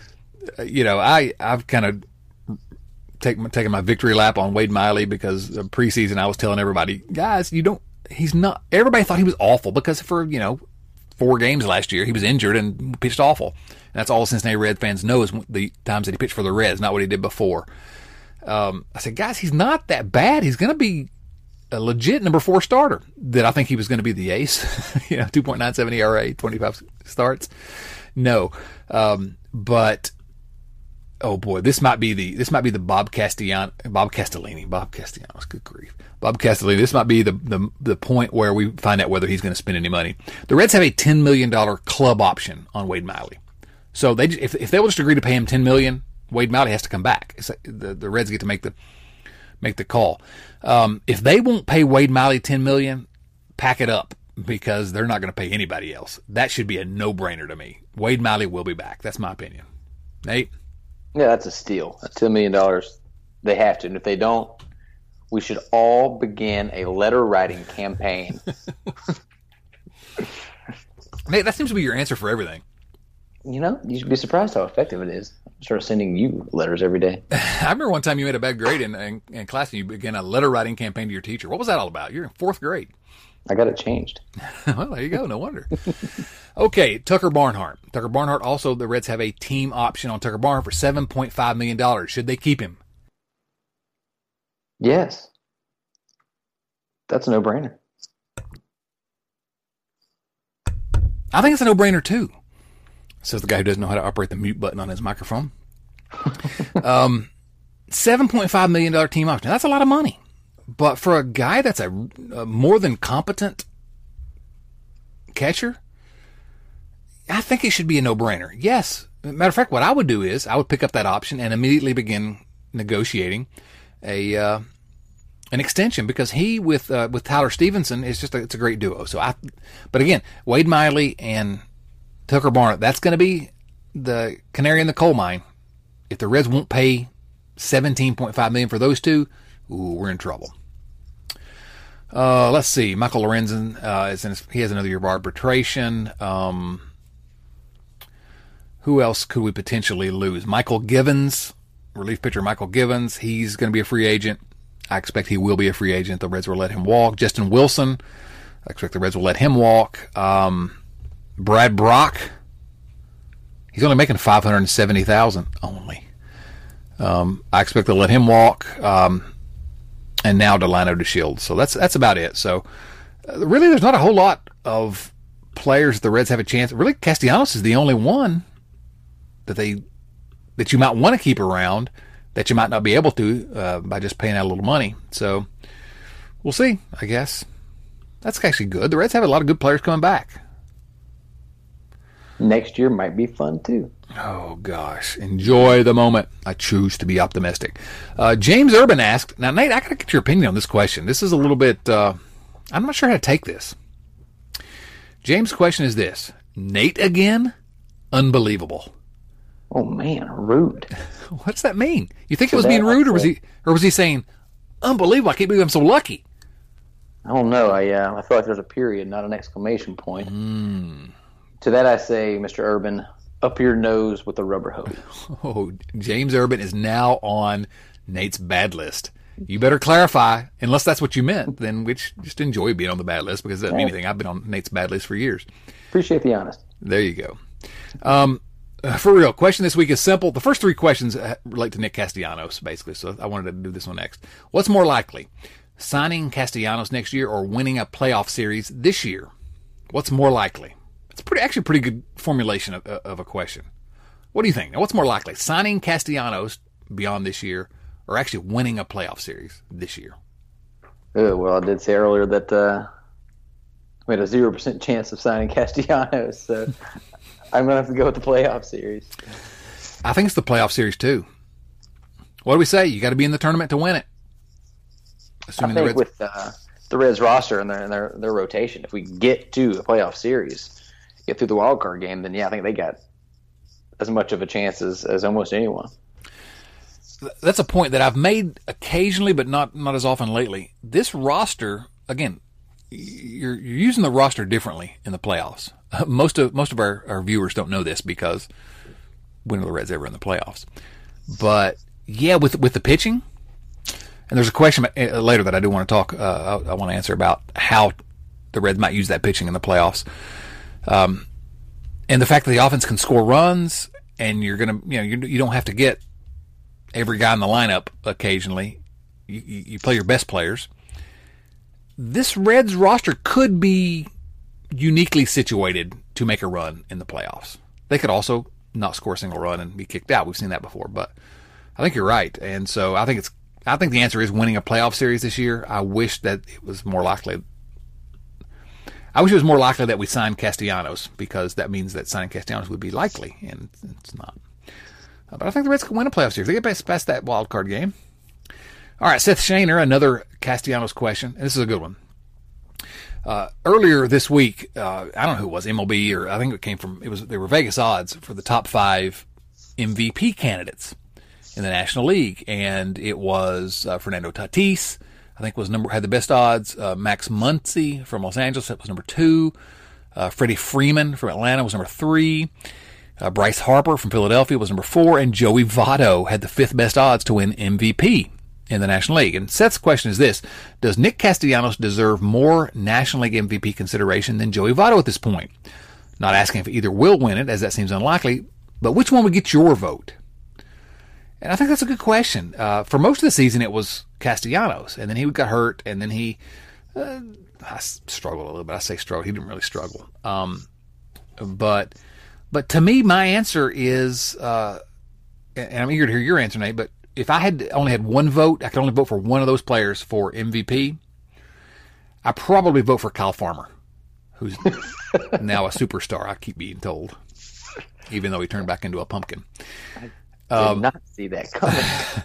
I've kind of taking my victory lap on Wade Miley because of preseason I was telling everybody, guys, he's not, everybody thought he was awful because for, 4 games last year he was injured and pitched awful. And that's all Cincinnati Red fans know is the times that he pitched for the Reds, not what he did before. I said, guys, he's not that bad. He's going to be a legit number 4 starter. Did I think he was going to be the ace? 2.97 ERA, 25 starts. No. But oh boy, this might be the Bob Castellanos, good grief. Bob Castellini, this might be the point where we find out whether he's going to spend any money. The Reds have a $10 million club option on Wade Miley. So if they will just agree to pay him $10 million, Wade Miley has to come back. The Reds get to make the call. If they won't pay Wade Miley $10 million, pack it up, because they're not going to pay anybody else. That should be a no-brainer to me. Wade Miley will be back. That's my opinion. Nate? Yeah, that's a steal. That's $10 million. They have to. And if they don't, we should all begin a letter-writing campaign. Nate, that seems to be your answer for everything. You should be surprised how effective it is. I start sending you letters every day. I remember one time you made a bad grade in class and you began a letter-writing campaign to your teacher. What was that all about? You're in 4th grade. I got it changed. Well, there you go. No wonder. Okay, Tucker Barnhart. Tucker Barnhart, also, the Reds have a team option on Tucker Barnhart for $7.5 million. Should they keep him? Yes. That's a no-brainer. I think it's a no-brainer, too. Says the guy who doesn't know how to operate the mute button on his microphone. $7.5 million team option. That's a lot of money. But for a guy that's a more than competent catcher, I think it should be a no-brainer. Yes. Matter of fact, what I would do is I would pick up that option and immediately begin negotiating an extension, because he with Tyler Stevenson is it's a great duo. But again, Wade Miley and Tucker Barnhart, that's going to be the canary in the coal mine. If the Reds won't pay $17.5 million for those two, we're in trouble. Let's see. Michael Lorenzen he has another year of arbitration. Who else could we potentially lose? Michael Givens, relief pitcher Michael Givens. He's going to be a free agent. I expect he will be a free agent. The Reds will let him walk. Justin Wilson, I expect the Reds will let him walk. Brad Brock, he's only making $570,000 only. I expect they'll let him walk. And now Delano DeShields. So that's about it. So really, there's not a whole lot of players the Reds have a chance. Really, Castellanos is the only one that you might want to keep around, that you might not be able to by just paying out a little money. So we'll see, I guess. That's actually good. The Reds have a lot of good players coming back. Next year might be fun, too. Oh, gosh. Enjoy the moment. I choose to be optimistic. James Urban asked, now, Nate, I got to get your opinion on this question. This is a little bit, I'm not sure how to take this. James' question is this: Nate again? Unbelievable. Oh, man, rude. What does that mean? You think it was being rude, or was he saying, unbelievable, I can't believe I'm so lucky? I don't know. I feel like there's a period, not an exclamation point. To that I say, Mr. Urban, up your nose with a rubber hose. Oh, James Urban is now on Nate's bad list. You better clarify, unless that's what you meant, then just enjoy being on the bad list, because it doesn't mean anything. I've been on Nate's bad list for years. Appreciate the honesty. There you go. For real, question this week is simple. The first 3 questions relate to Nick Castellanos, basically, so I wanted to do this one next. What's more likely, signing Castellanos next year or winning a playoff series this year? What's more likely? It's actually a pretty good formulation of a question. What do you think? Now, what's more likely, signing Castellanos beyond this year or actually winning a playoff series this year? Well, I did say earlier that we had a 0% chance of signing Castellanos, so I'm going to have to go with the playoff series. I think it's the playoff series, too. What do we say? You got to be in the tournament to win it. Assuming I think with the Reds roster and their rotation, if we get to the playoff series, get through the wild card game, then I think they got as much of a chance as almost anyone. That's a point that I've made occasionally, but not as often lately. This roster, again, you're using the roster differently in the playoffs. Most of our viewers don't know this, because when are the Reds ever in the playoffs? But yeah, with the pitching, and there's a question later that I do want to talk. I want to answer about how the Reds might use that pitching in the playoffs. And the fact that the offense can score runs, and you're gonna, you don't have to get every guy in the lineup occasionally. You play your best players. This Reds roster could be uniquely situated to make a run in the playoffs. They could also not score a single run and be kicked out. We've seen that before, but I think you're right. And so I think the answer is winning a playoff series this year. I wish that it was more likely. I wish it was more likely that we signed Castellanos, because that means that signing Castellanos would be likely, and it's not. But I think the Reds can win a playoff series. They get past that wild card game. All right, Seth Shaner, another Castellanos question. This is a good one. Earlier this week, I don't know who it was, MLB, or I think it came from, they were Vegas odds for the top 5 MVP candidates in the National League. And it was Fernando Tatis, I think had the best odds. Max Muncy from Los Angeles, that was number 2. Freddie Freeman from Atlanta was number 3. Bryce Harper from Philadelphia was number 4. And Joey Votto had the 5th best odds to win MVP in the National League. And Seth's question is this: does Nick Castellanos deserve more National League MVP consideration than Joey Votto at this point? Not asking if either will win it, as that seems unlikely, but which one would get your vote? And I think that's a good question. For most of the season, it was Castellanos, and then he got hurt, and then he I struggled a little bit. I say struggle. He didn't really struggle. But to me, my answer is, and I'm eager to hear your answer, Nate, but if I had only had one vote, I could only vote for one of those players for MVP, I probably vote for Kyle Farmer, who's now a superstar, I keep being told, even though he turned back into a pumpkin. I did not see that coming.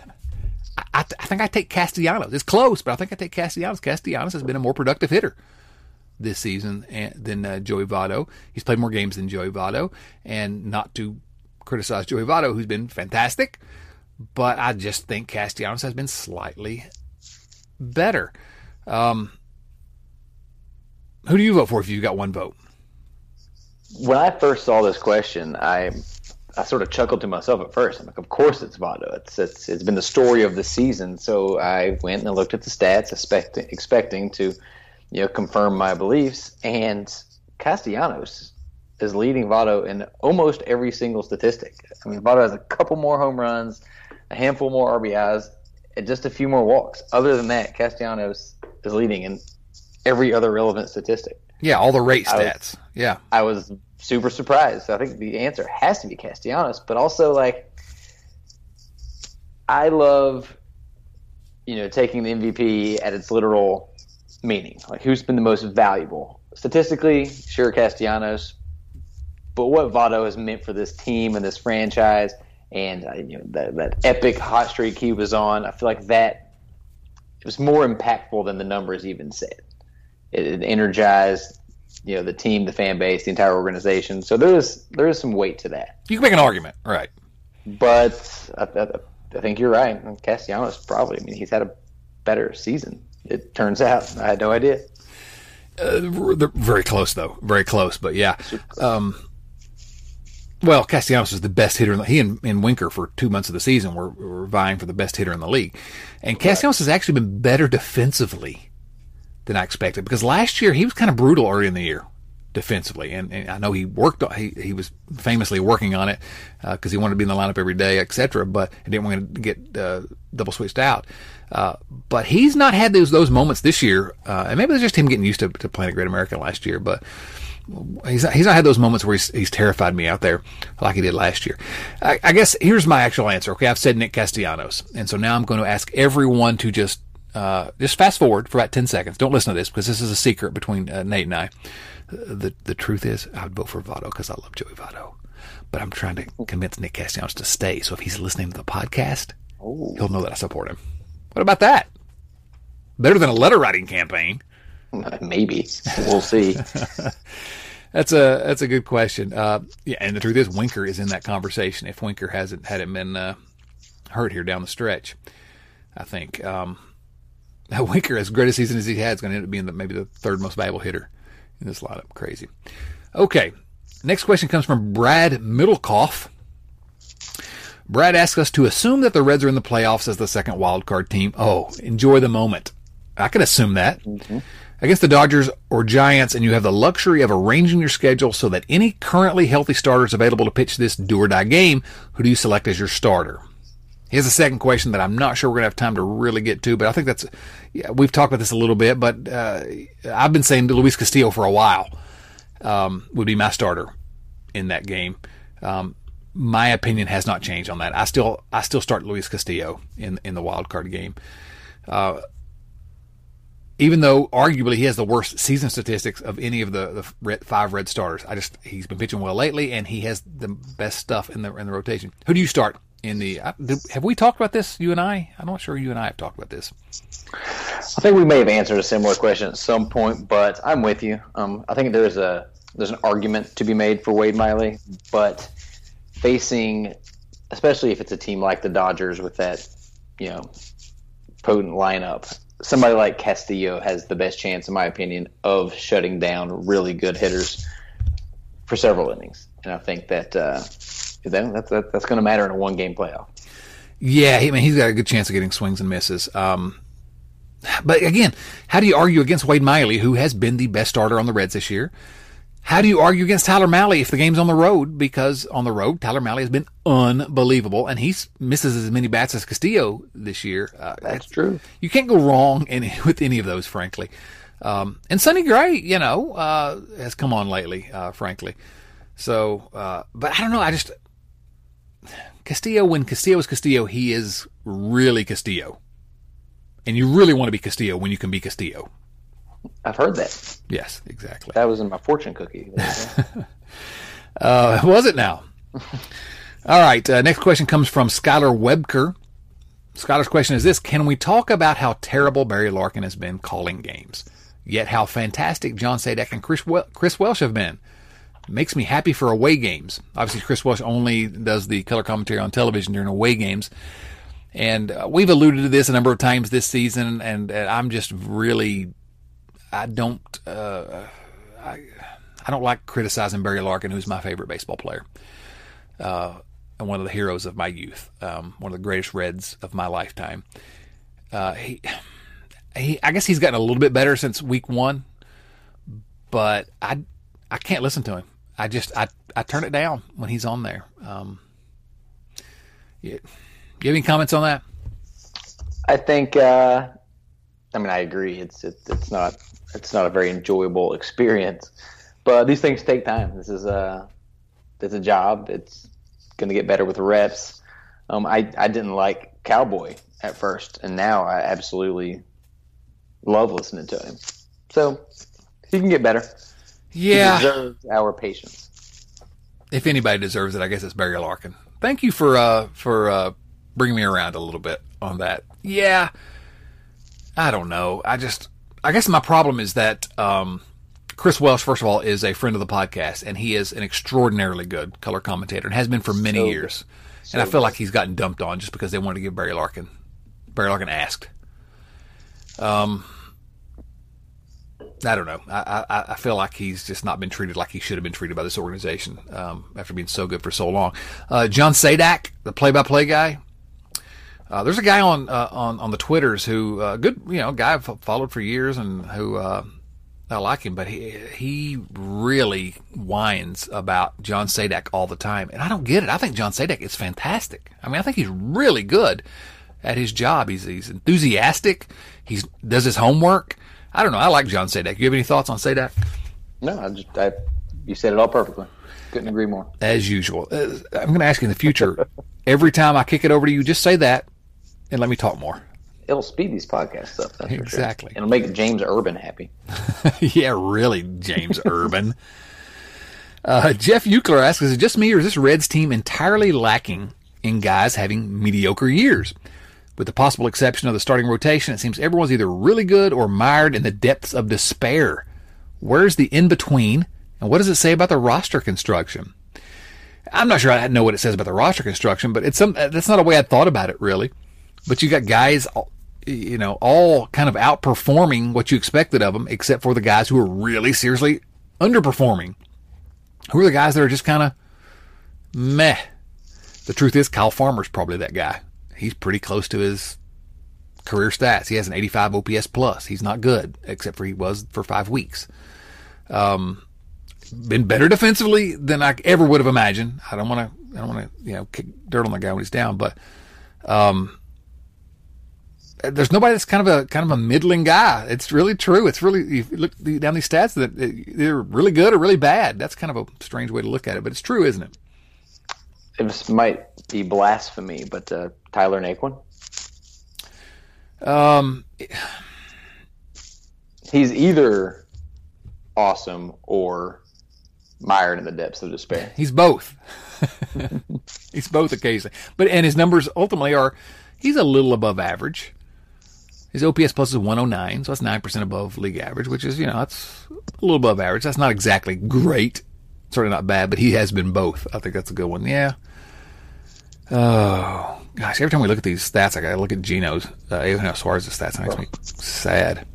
I think I take Castellanos. It's close, but I think I take Castellanos. Castellanos has been a more productive hitter this season than Joey Votto. He's played more games than Joey Votto, and not to criticize Joey Votto, who's been fantastic, but I just think Castellanos has been slightly better. Who do you vote for if you got one vote? When I first saw this question, I sort of chuckled to myself at first. I'm like, of course it's Votto. It's been the story of the season. So I went and looked at the stats, expecting to, confirm my beliefs. And Castellanos is leading Votto in almost every single statistic. I mean, Votto has a couple more home runs, a handful more RBIs, and just a few more walks. Other than that, Castellanos is leading in every other relevant statistic. Yeah, all the rate stats. I was super surprised. I think the answer has to be Castellanos, but also, I love, taking the MVP at its literal meaning. Like, who's been the most valuable? Statistically, sure, Castellanos, but what Votto has meant for this team and this franchise, and that epic hot streak he was on, I feel like that it was more impactful than the numbers even said. It energized, the team, the fan base, the entire organization. So there is some weight to that. You can make an argument, right? But I think you're right. Castellanos probably. I mean, he's had a better season, it turns out. I had no idea. They're very close, though. Very close, but yeah. Well, Castellanos is the best hitter. He and Winker for 2 months of the season were vying for the best hitter in the league. And Castellanos has actually been better defensively than I expected, because last year he was kind of brutal early in the year defensively, and I know he he was famously working on it because he wanted to be in the lineup every day, etc. But he didn't want to get double switched out. But he's not had those moments this year, and maybe it's just him getting used to playing at Great American last year. But he's not had those moments where he's terrified me out there like he did last year. I guess here's my actual answer. Okay, I've said Nick Castellanos, and so now I'm going to ask everyone to just fast forward for about 10 seconds. Don't listen to this, because this is a secret between Nate and I. The truth is, I would vote for Votto because I love Joey Votto. But I'm trying to convince Nick Castellanos to stay. So if he's listening to the podcast, he'll know that I support him. What about that? Better than a letter writing campaign. Maybe. We'll see. That's a good question. Yeah, and the truth is, Winker is in that conversation. If Winker hadn't been hurt here down the stretch, I think Winker, as great a season as he had, is going to end up being maybe the third most valuable hitter in this lineup. Crazy. Okay, next question comes from Brad Middlecoff. Brad asks us to assume that the Reds are in the playoffs as the second wild card team. Oh, enjoy the moment. I can assume that. Mm-hmm. Against the Dodgers or Giants, and you have the luxury of arranging your schedule so that any currently healthy starters available to pitch this do-or-die game, who do you select as your starter? Here's a second question that I'm not sure we're going to have time to really get to, but I think we've talked about this a little bit, but I've been saying Luis Castillo for a while would be my starter in that game. My opinion has not changed on that. I still start Luis Castillo in the wild card game. Even though arguably he has the worst season statistics of any of the 5 Red starters. He's been pitching well lately, and he has the best stuff in the rotation. Who do you start in the? Have we talked about this, you and I? I'm not sure you and I have talked about this. I think we may have answered a similar question at some point, but I'm with you. I think there's an argument to be made for Wade Miley, but facing, especially if it's a team like the Dodgers with that, potent lineup, somebody like Castillo has the best chance, in my opinion, of shutting down really good hitters for several innings. And I think that's going to matter in a one-game playoff. Yeah, he's got a good chance of getting swings and misses. But again, how do you argue against Wade Miley, who has been the best starter on the Reds this year? How do you argue against Tyler Mahle if the game's on the road? Because on the road, Tyler Mahle has been unbelievable, and he misses as many bats as Castillo this year. That's true. You can't go wrong with any of those, frankly. And Sonny Gray, has come on lately, frankly. So, but I don't know. Castillo, when Castillo is Castillo, he is really Castillo. And you really want to be Castillo when you can be Castillo. I've heard that. Yes, exactly. That was in my fortune cookie. Was it now? All right. Next question comes from Skylar Webker. Skylar's question is this: can we talk about how terrible Barry Larkin has been calling games, yet how fantastic John Sadak and Chris Welsh have been? Makes me happy for away games. Obviously, Chris Welsh only does the color commentary on television during away games. And we've alluded to this a number of times this season, and I'm just really... I don't like criticizing Barry Larkin, who's my favorite baseball player, and one of the heroes of my youth, one of the greatest Reds of my lifetime. I guess he's gotten a little bit better since week 1, but I can't listen to him. I turn it down when he's on there. You have any comments on that? I think. I agree. It's not a very enjoyable experience, but these things take time. It's a job. It's going to get better with reps. I didn't like Cowboy at first, and now I absolutely love listening to him. So he can get better. Yeah, he deserves our patience. If anybody deserves it, I guess it's Barry Larkin. Thank you for bringing me around a little bit on that. Yeah, I don't know. I guess my problem is that Chris Welsh, first of all, is a friend of the podcast, and he is an extraordinarily good color commentator and has been for many years. And I feel like he's gotten dumped on just because they wanted to give Barry Larkin asked. I don't know. I feel like he's just not been treated like he should have been treated by this organization after being so good for so long. John Sadak, the play-by-play guy. There's a guy on the Twitters who good guy I've followed for years and who I like him, but he really whines about John Sadak all the time, and I don't get it. I think John Sadak is fantastic. I think he's really good at his job. He's enthusiastic. He does his homework. I don't know. I like John Sadak. You have any thoughts on Sadak? No, you said it all perfectly. Couldn't agree more. As usual. I'm going to ask you in the future, every time I kick it over to you, just say that and let me talk more. It'll speed these podcasts up. That's exactly. For sure. It'll make James Urban happy. Yeah, really, James Urban. Jeff Eucler asks, is it just me or is this Reds team entirely lacking in guys having mediocre years? With the possible exception of the starting rotation, it seems everyone's either really good or mired in the depths of despair. Where's the in-between, and what does it say about the roster construction? I'm not sure I know what it says about the roster construction, but that's not a way I thought about it, really. But you got guys, all kind of outperforming what you expected of them, except for the guys who are really seriously underperforming. Who are the guys that are just kind of meh? The truth is, Kyle Farmer's probably that guy. He's pretty close to his career stats. He has an 85 OPS plus. He's not good, except for he was for 5 weeks. Been better defensively than I ever would have imagined. I don't want to, kick dirt on the guy when he's down, but There's nobody that's kind of a middling guy. It's really true. It's really, you look down these stats that they're really good or really bad. That's kind of a strange way to look at it, but it's true, isn't it? This might be blasphemy, but Tyler Naquin. He's either awesome or mired in the depths of despair. He's both. He's both occasionally. And his numbers ultimately he's a little above average. His OPS plus is 109, so that's 9% above league average, which is, that's a little above average. That's not exactly great. Certainly not bad, but he has been both. I think that's a good one. Yeah. Oh, gosh. Every time we look at these stats, I got to look at Gino's, Eugenio Suarez's stats. It makes me sad.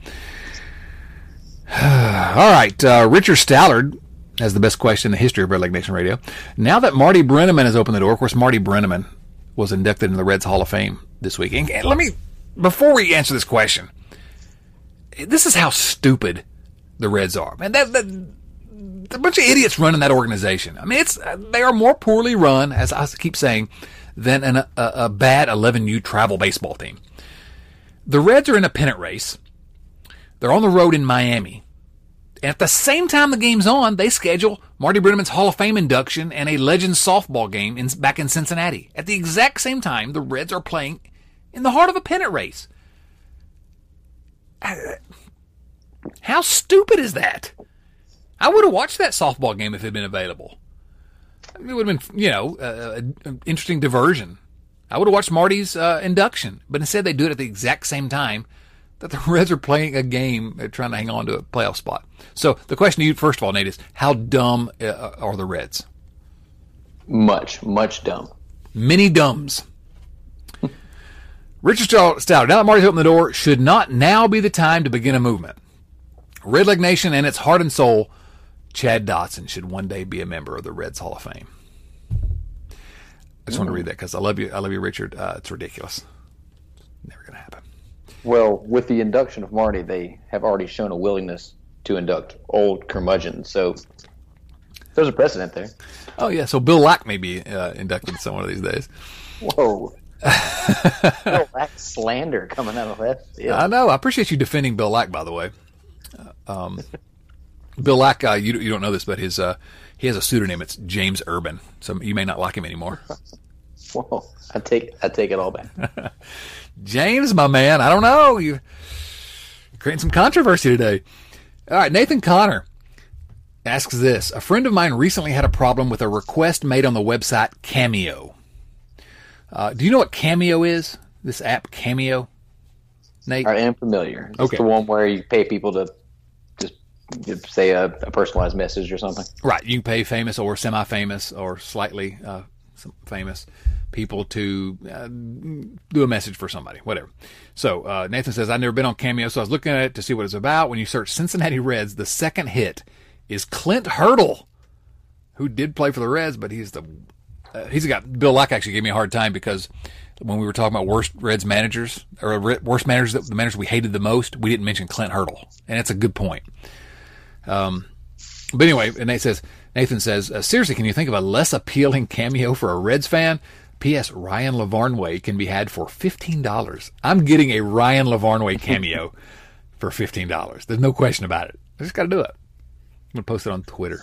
All right. Richard Stallard has the best question in the history of Red Leg Nation Radio. Now that Marty Brennaman has opened the door, of course, Marty Brennaman was inducted into the Reds Hall of Fame this week. And before we answer this question, this is how stupid the Reds are. Man, a bunch of idiots running that organization. I mean, they are more poorly run, as I keep saying, than a bad 11U travel baseball team. The Reds are in a pennant race. They're on the road in Miami. And at the same time the game's on, they schedule Marty Brennaman's Hall of Fame induction and a Legends softball game back in Cincinnati. At the exact same time, the Reds are playing in the heart of a pennant race. How stupid is that? I would have watched that softball game if it had been available. It would have been, an interesting diversion. I would have watched Marty's induction, but instead they do it at the exact same time that the Reds are playing a game. They're trying to hang on to a playoff spot. So the question to you, first of all, Nate, is how dumb are the Reds? Much, much dumb. Many dumbs. Richard Stallard, now that Marty's opened the door, should not now be the time to begin a movement. Red Leg Nation and its heart and soul, Chad Dotson, should one day be a member of the Reds Hall of Fame. I just want to read that because I love you, Richard. It's ridiculous. Never going to happen. Well, with the induction of Marty, they have already shown a willingness to induct old curmudgeons. So there's a precedent there. Oh, yeah. So Bill Lack may be inducted some one of these days. Whoa. Bill Lack slander coming out of left field. I know. I appreciate you defending Bill Lack, by the way. Bill Lack, you don't know this, but he has a pseudonym. It's James Urban. So you may not like him anymore. Whoa. I take it all back. James, my man, I don't know. You're creating some controversy today. All right, Nathan Connor asks this. A friend of mine recently had a problem with a request made on the website Cameo. Do you know what Cameo is? This app, Cameo? Nate? I am familiar. It's the one where you pay people to just say a personalized message or something. Right. You can pay famous or semi-famous or slightly famous people to do a message for somebody, whatever. So Nathan says, I've never been on Cameo, so I was looking at it to see what it's about. When you search Cincinnati Reds, the second hit is Clint Hurdle, who did play for the Reds, but he's the guy. Bill Lack actually gave me a hard time because when we were talking about worst Reds managers, or worst managers, the managers we hated the most, we didn't mention Clint Hurdle, and that's a good point. But anyway, and Nathan says, seriously, can you think of a less appealing cameo for a Reds fan? P.S. Ryan Lavarnway can be had for $15. I'm getting a Ryan Lavarnway cameo for $15. There's no question about it. I just got to do it. I'm going to post it on Twitter.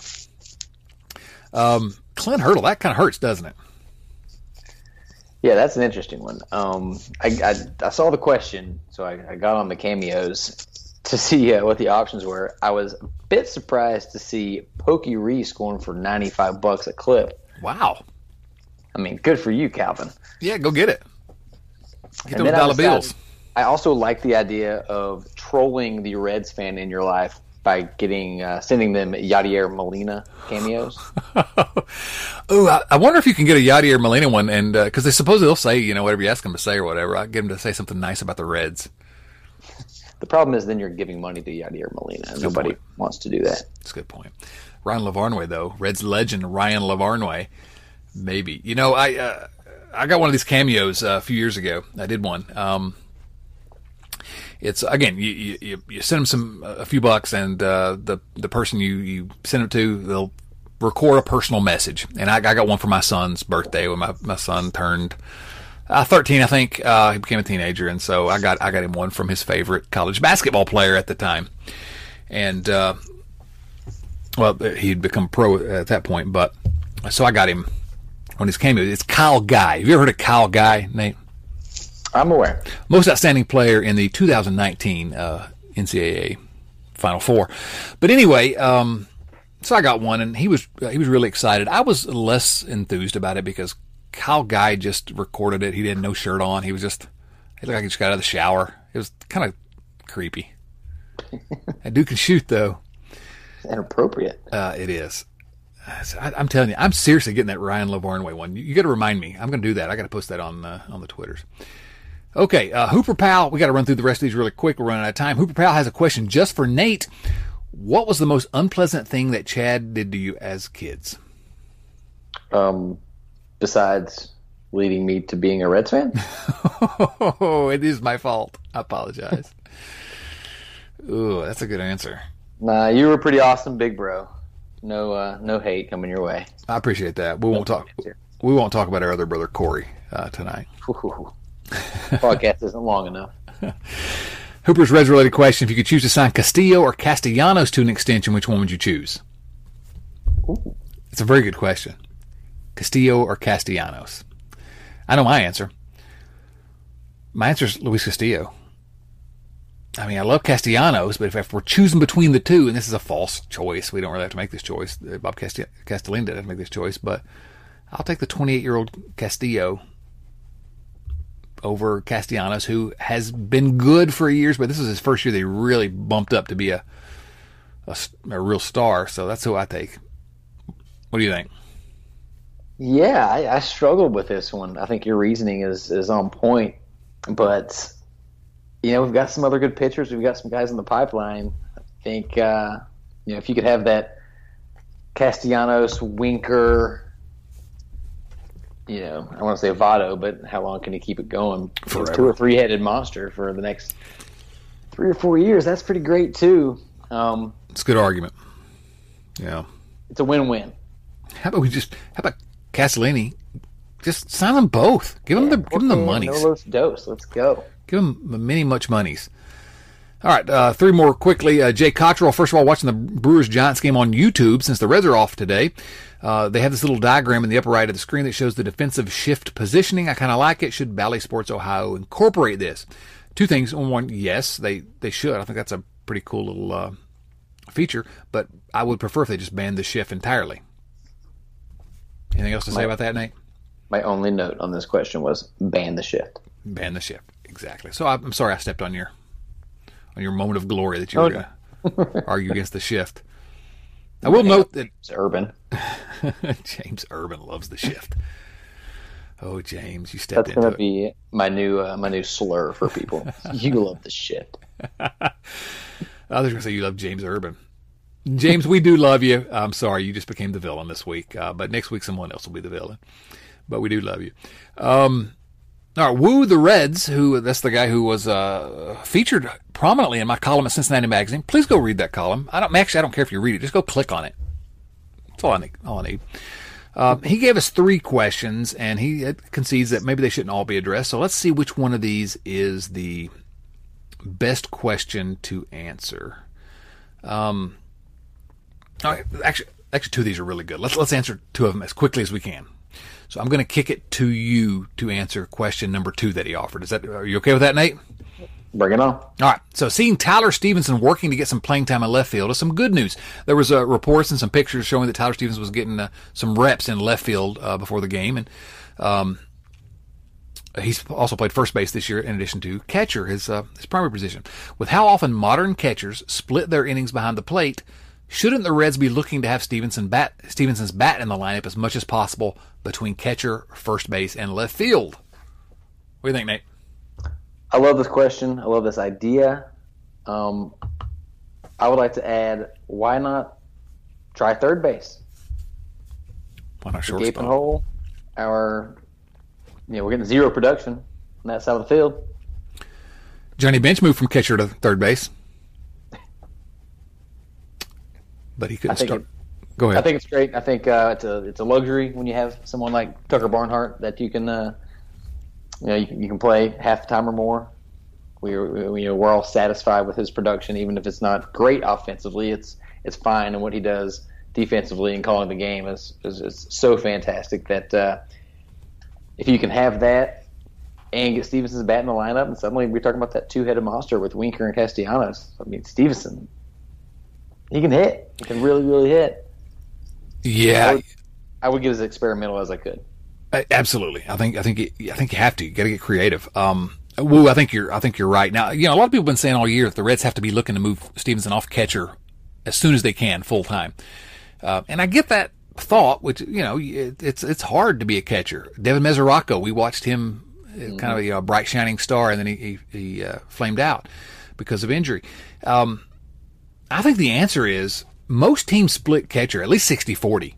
Clint Hurdle, that kind of hurts, doesn't it? Yeah, that's an interesting one. I saw the question, so I got on the Cameos to see what the options were. I was a bit surprised to see Pokey Reese going for $95 a clip. Wow. I mean, good for you, Calvin. Yeah, go get it. Get those dollar bills. I also like the idea of trolling the Reds fan in your life by sending them Yadier Molina cameos. Oh, I wonder if you can get a Yadier Molina one, and because they'll say, whatever you ask them to say or whatever. I get them to say something nice about the Reds. The problem is then you're giving money to Yadier Molina, and nobody wants to do that. That's a good point. Ryan Lavarnway, though, Reds legend Ryan Lavarnway, maybe. I got one of these cameos a few years ago. I did one. It's again, you send them a few bucks, and the person you send it to, they'll record a personal message. And I got one for my son's birthday when my son turned 13, I think. He became a teenager, and so I got him one from his favorite college basketball player at the time. And, he'd become pro at that point, but so I got him when he came. It's Kyle Guy. Have you ever heard of Kyle Guy, Nate? I'm aware. Most outstanding player in the 2019 NCAA Final Four. But anyway, so I got one, and he was really excited. I was less enthused about it because Kyle Guy just recorded it. He had no shirt on. He looked like he just got out of the shower. It was kind of creepy. That dude can shoot, though. It's inappropriate. It is. I'm telling you, I'm seriously getting that Ryan Lavarnway one. You got to remind me. I'm going to do that. I got to post that on the Twitters. Okay, Hooper Powell. We got to run through the rest of these really quick. We're running out of time. Hooper Powell has a question just for Nate. What was the most unpleasant thing that Chad did to you as kids? Besides leading me to being a Reds fan? Oh, it is my fault. I apologize. Ooh, that's a good answer. Nah, you were pretty awesome, big bro. No hate coming your way. I appreciate that. We won't talk about our other brother Corey tonight. Podcast isn't long enough. Hooper's Reds related question: if you could choose to sign Castillo or Castellanos to an extension, which one would you choose? Ooh. It's a very good question. Castillo or Castellanos? I know my answer. My answer is Luis Castillo. I mean, I love Castellanos, but if we're choosing between the two, and this is a false choice, we don't really have to make this choice. Bob Castellini didn't have to make this choice, but I'll take the 28-year-old Castillo over Castellanos, who has been good for years, but this is his first year they really bumped up to be a real star, so that's who I take. What do you think? Yeah, I struggled with this one. I think your reasoning is on point, but we've got some other good pitchers. We've got some guys in the pipeline. I think if you could have that Castellanos, Winker, I want to say Votto, but how long can he keep it going? Forever. 2 or 3-headed monster for the next 3 or 4 years. That's pretty great too. It's a good argument. Yeah, it's a win-win. How about Castellini? Just sign them both. Give them the monies. No dose. Let's go. Give them many much monies. All right, 3 more quickly. Jay Cottrell, first of all, watching the Brewers-Giants game on YouTube since the Reds are off today. They have this little diagram in the upper right of the screen that shows the defensive shift positioning. I kind of like it. Should Bally Sports Ohio incorporate this? 2 things. One, yes, they should. I think that's a pretty cool little feature, but I would prefer if they just banned the shift entirely. Anything else to say about that, Nate? My only note on this question was ban the shift. Ban the shift. Exactly. So I'm sorry I stepped on your moment of glory that you were going to argue against the shift. I will note that James Urban loves the shift. Oh, James, you stepped into it. That's going to be my new slur for people. You love the shift. I was going to say you love James Urban. James, we do love you. I'm sorry, you just became the villain this week. But next week, someone else will be the villain. But we do love you. All right, Woo the Reds, that's the guy who was featured prominently in my column at Cincinnati Magazine. Please go read that column. I don't care if you read it. Just go click on it. That's all I need. He gave us 3 questions, and he concedes that maybe they shouldn't all be addressed. So let's see which one of these is the best question to answer. All right, actually 2 of these are really good. Let's answer 2 of them as quickly as we can. So I'm going to kick it to you to answer question number 2 that he offered. Are you okay with that, Nate? Bring it on. All right. So seeing Tyler Stevenson working to get some playing time in left field is some good news. There was reports and some pictures showing that Tyler Stevenson was getting some reps in left field before the game, and he's also played first base this year in addition to catcher, his primary position. With how often modern catchers split their innings behind the plate, shouldn't the Reds be looking to have Stevenson's bat in the lineup as much as possible between catcher, first base, and left field? What do you think, Nate? I love this question. I love this idea. I would like to add, why not try third base? Why not shortstop? Gaping hole. We're getting 0 production on that side of the field. Johnny Bench moved from catcher to third base. But he couldn't start. Go ahead. I think it's great. I think it's a luxury when you have someone like Tucker Barnhart that you can You can play half the time or more. We're all satisfied with his production, even if it's not great offensively. It's fine, and what he does defensively and calling the game is so fantastic that if you can have that and get Stevenson's bat in the lineup, and suddenly we're talking about that two-headed monster with Winker and Castellanos. I mean, Stevenson, he can hit. He can really, really hit. Yeah, I would get as experimental as I could. Absolutely. I think you have to. You got to get creative. Woo, I think you're right. Now, a lot of people have been saying all year that the Reds have to be looking to move Stevenson off catcher as soon as they can, full time. And I get that thought, which, it's hard to be a catcher. Devin Mesoraco, we watched him kind of a bright shining star, and then he flamed out because of injury. I think the answer is most teams split catcher, at least 60-40.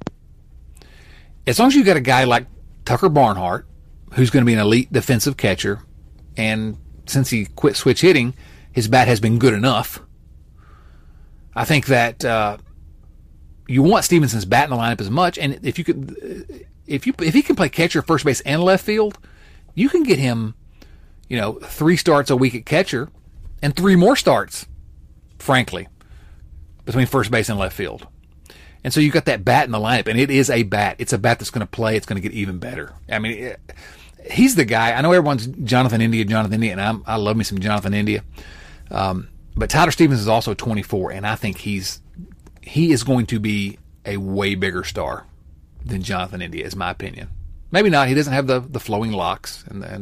As long as you got a guy like Tucker Barnhart, who's going to be an elite defensive catcher, and since he quit switch hitting, his bat has been good enough. I think that you want Stevenson's bat in the lineup as much, and if he can play catcher, first base, and left field, you can get him, 3 starts a week at catcher, and 3 more starts, frankly, between first base and left field. And so you got that bat in the lineup, and it is a bat. It's a bat that's going to play. It's going to get even better. I mean, he's the guy. I know everyone's Jonathan India, and I love me some Jonathan India. But Tyler Stevens is also 24, and I think he is going to be a way bigger star than Jonathan India, is my opinion. Maybe not. He doesn't have the flowing locks,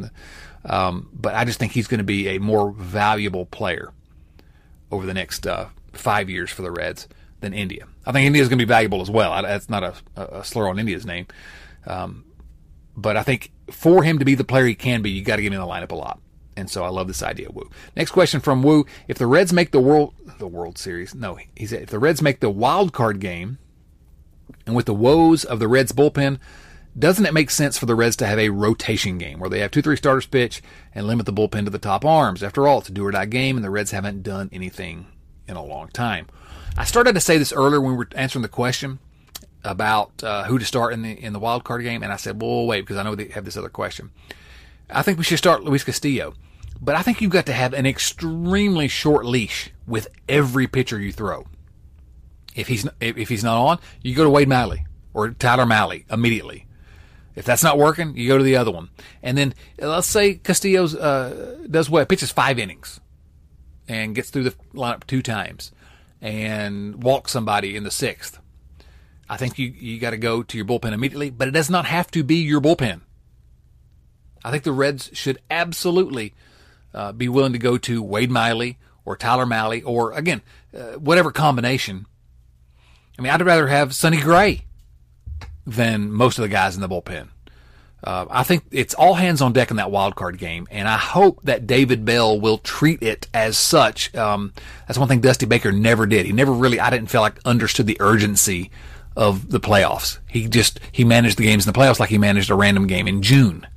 but I just think he's going to be a more valuable player over the next 5 years for the Reds than India. I think India is going to be valuable as well. That's not a slur on India's name. But I think for him to be the player he can be, you got to get him in the lineup a lot. And so I love this idea, Woo. Next question from Woo. If the Reds make the World Series, no, he said, if the Reds make the wild card game, and with the woes of the Reds bullpen, doesn't it make sense for the Reds to have a rotation game where they have 2-3 starters pitch and limit the bullpen to the top arms? After all, it's a do or die game, and the Reds haven't done anything in a long time. I started to say this earlier when we were answering the question about who to start in the wild card game, and I said, well, wait, because I know they have this other question. I think we should start Luis Castillo, but I think you've got to have an extremely short leash with every pitcher you throw. If he's not on, you go to Wade Miley or Tyler Mahle immediately. If that's not working, you go to the other one. And then let's say Castillo does what? Pitches 5 innings and gets through the lineup 2 times and walks somebody in the 6th. I think you got to go to your bullpen immediately, but it does not have to be your bullpen. I think the Reds should absolutely be willing to go to Wade Miley or Tyler Mahle or, again, whatever combination. I mean, I'd rather have Sonny Gray than most of the guys in the bullpen. I think it's all hands on deck in that wild card game, and I hope that David Bell will treat it as such. That's one thing Dusty Baker never did. He never really, I didn't feel like, understood the urgency of the playoffs. He managed the games in the playoffs like he managed a random game in June.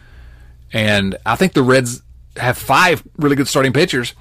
And I think the Reds have 5 really good starting pitchers.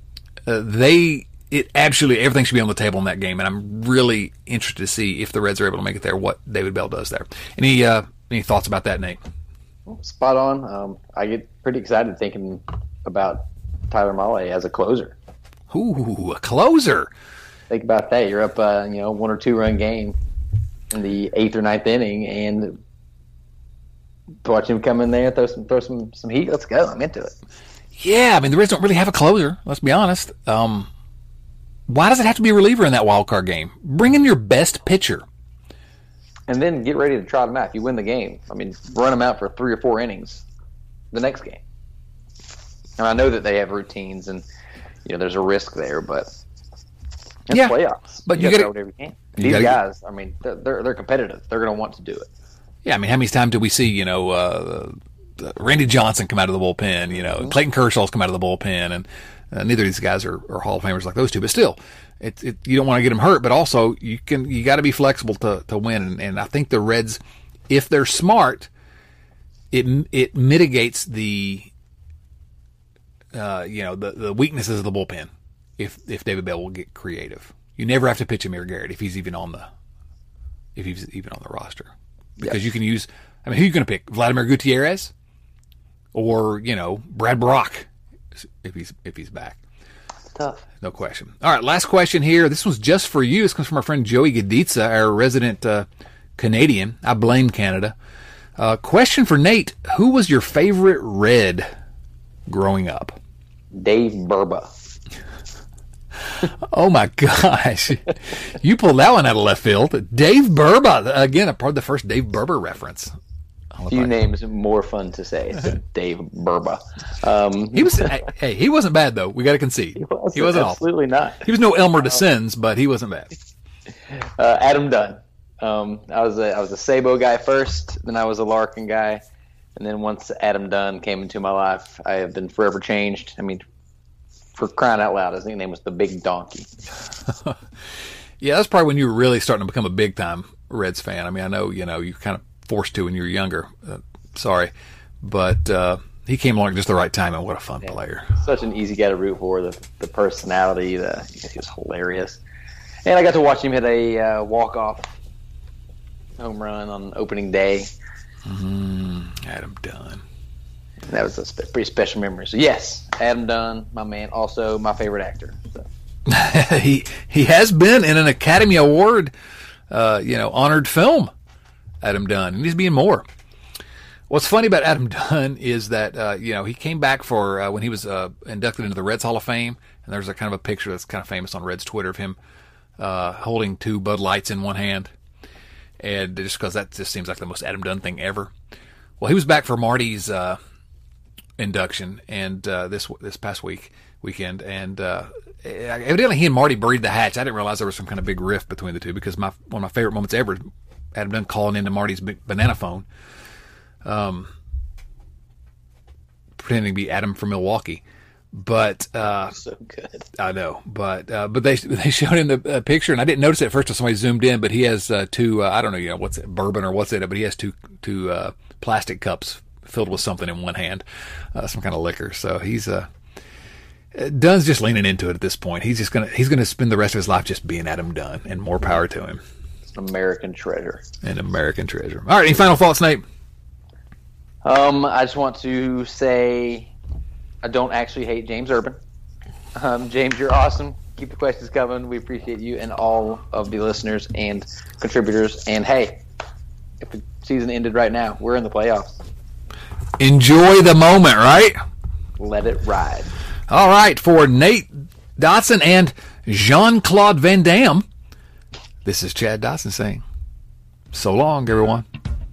Absolutely everything should be on the table in that game, and I'm really interested to see if the Reds are able to make it there, what David Bell does there. Any thoughts about that, Nate? Spot on. I get pretty excited thinking about Tyler Mahle as a closer. Ooh, a closer. Think about that. You're up, 1 or 2 run game in the 8th or 9th inning, and watch him come in there and throw some heat. Let's go. I'm into it. Yeah, I mean, the Reds don't really have a closer. Let's be honest. Why does it have to be a reliever in that wild card game? Bring in your best pitcher. And then get ready to trot him out. If you win the game, I mean, run him out for 3 or 4 innings the next game. And I know that they have routines and, there's a risk there, but it's playoffs. But you got to whatever you can. These guys, I mean, they're competitive. They're going to want to do it. Yeah, I mean, how many times do we see, Randy Johnson come out of the bullpen, Clayton Kershaw's come out of the bullpen, and neither of these guys are Hall of Famers like those two, but still, you don't want to get them hurt, but also you got to be flexible to win. And I think the Reds, if they're smart, it mitigates the weaknesses of the bullpen. If David Bell will get creative, you never have to pitch Amir Garrett if he's even on the roster, because you can use. I mean, who are you going to pick? Vladimir Gutierrez, or, Brad Brock if he's back. Tough. No question. All right, last question here. This one's just for you. This comes from our friend Joey Gaditza, our resident Canadian. I blame Canada. Question for Nate. Who was your favorite Red growing up? Dave Burba. Oh, my gosh. You pulled that one out of left field. Dave Burba. Again, a part of the first Dave Burba reference. Few names more fun to say than Dave Burba. He wasn't bad, though. We got to concede. He wasn't absolutely awful. Not. He was no Elmer DeSens, but he wasn't bad. Adam Dunn. I was a Sabo guy first, then I was a Larkin guy, and then once Adam Dunn came into my life, I have been forever changed. I mean, for crying out loud, his nickname was the Big Donkey. Yeah, that's probably when you were really starting to become a big time Reds fan. I mean, I know you kind of forced to when you were younger. Sorry, but he came along at just the right time, and what a fun player! Such an easy guy to root for. The personality, he was hilarious, and I got to watch him hit a walk-off home run on opening day. Adam Dunn. That was a pretty special memory. So yes, Adam Dunn, my man, also my favorite actor. So. he has been in an Academy Award, honored film. Adam Dunn, and he's being more. What's funny about Adam Dunn is that he came back for when he was inducted into the Reds Hall of Fame, and there's a kind of a picture that's kind of famous on Reds Twitter of him holding 2 Bud Lights in one hand, and just because that just seems like the most Adam Dunn thing ever. Well, he was back for Marty's induction, and this past weekend, and evidently he and Marty buried the hatch. I didn't realize there was some kind of big rift between the two, because one of my favorite moments ever is Adam Dunn calling into Marty's banana phone, pretending to be Adam from Milwaukee. But so good. I know, but they showed him the picture, and I didn't notice it at first until somebody zoomed in. But he has 2 I don't know, what's it, bourbon or what's it? But he has two plastic cups filled with something in one hand, some kind of liquor. So he's Dunn's just leaning into it at this point. He's gonna spend the rest of his life just being Adam Dunn, and more power to him. American treasure. An American treasure. All right, any final thoughts, Nate? I just want to say I don't actually hate James Urban. James, you're awesome. Keep the questions coming. We appreciate you and all of the listeners and contributors. And hey, if the season ended right now, we're in the playoffs. Enjoy the moment, right? Let it ride. All right, for Nate Dotson and Jean-Claude Van Damme, this is Chad Dotson saying, so long, everyone.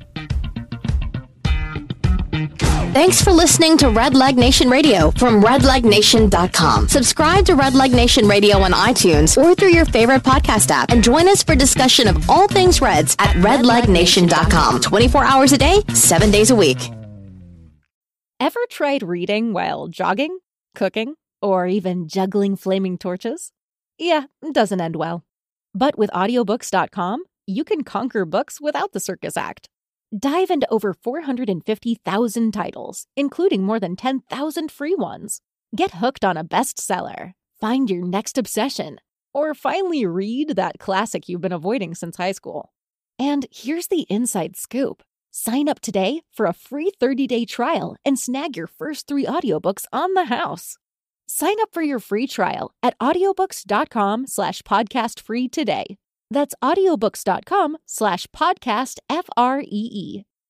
Thanks for listening to Red Leg Nation Radio from RedLegNation.com. Subscribe to Red Leg Nation Radio on iTunes or through your favorite podcast app, and join us for discussion of all things Reds at RedLegNation.com. 24 hours a day, 7 days a week. Ever tried reading while jogging, cooking, or even juggling flaming torches? Yeah, it doesn't end well. But with audiobooks.com, you can conquer books without the circus act. Dive into over 450,000 titles, including more than 10,000 free ones. Get hooked on a bestseller, find your next obsession, or finally read that classic you've been avoiding since high school. And here's the inside scoop. Sign up today for a free 30-day trial and snag your first 3 audiobooks on the house. Sign up for your free trial at audiobooks.com/podcastfree today. That's audiobooks.com/podcastfree.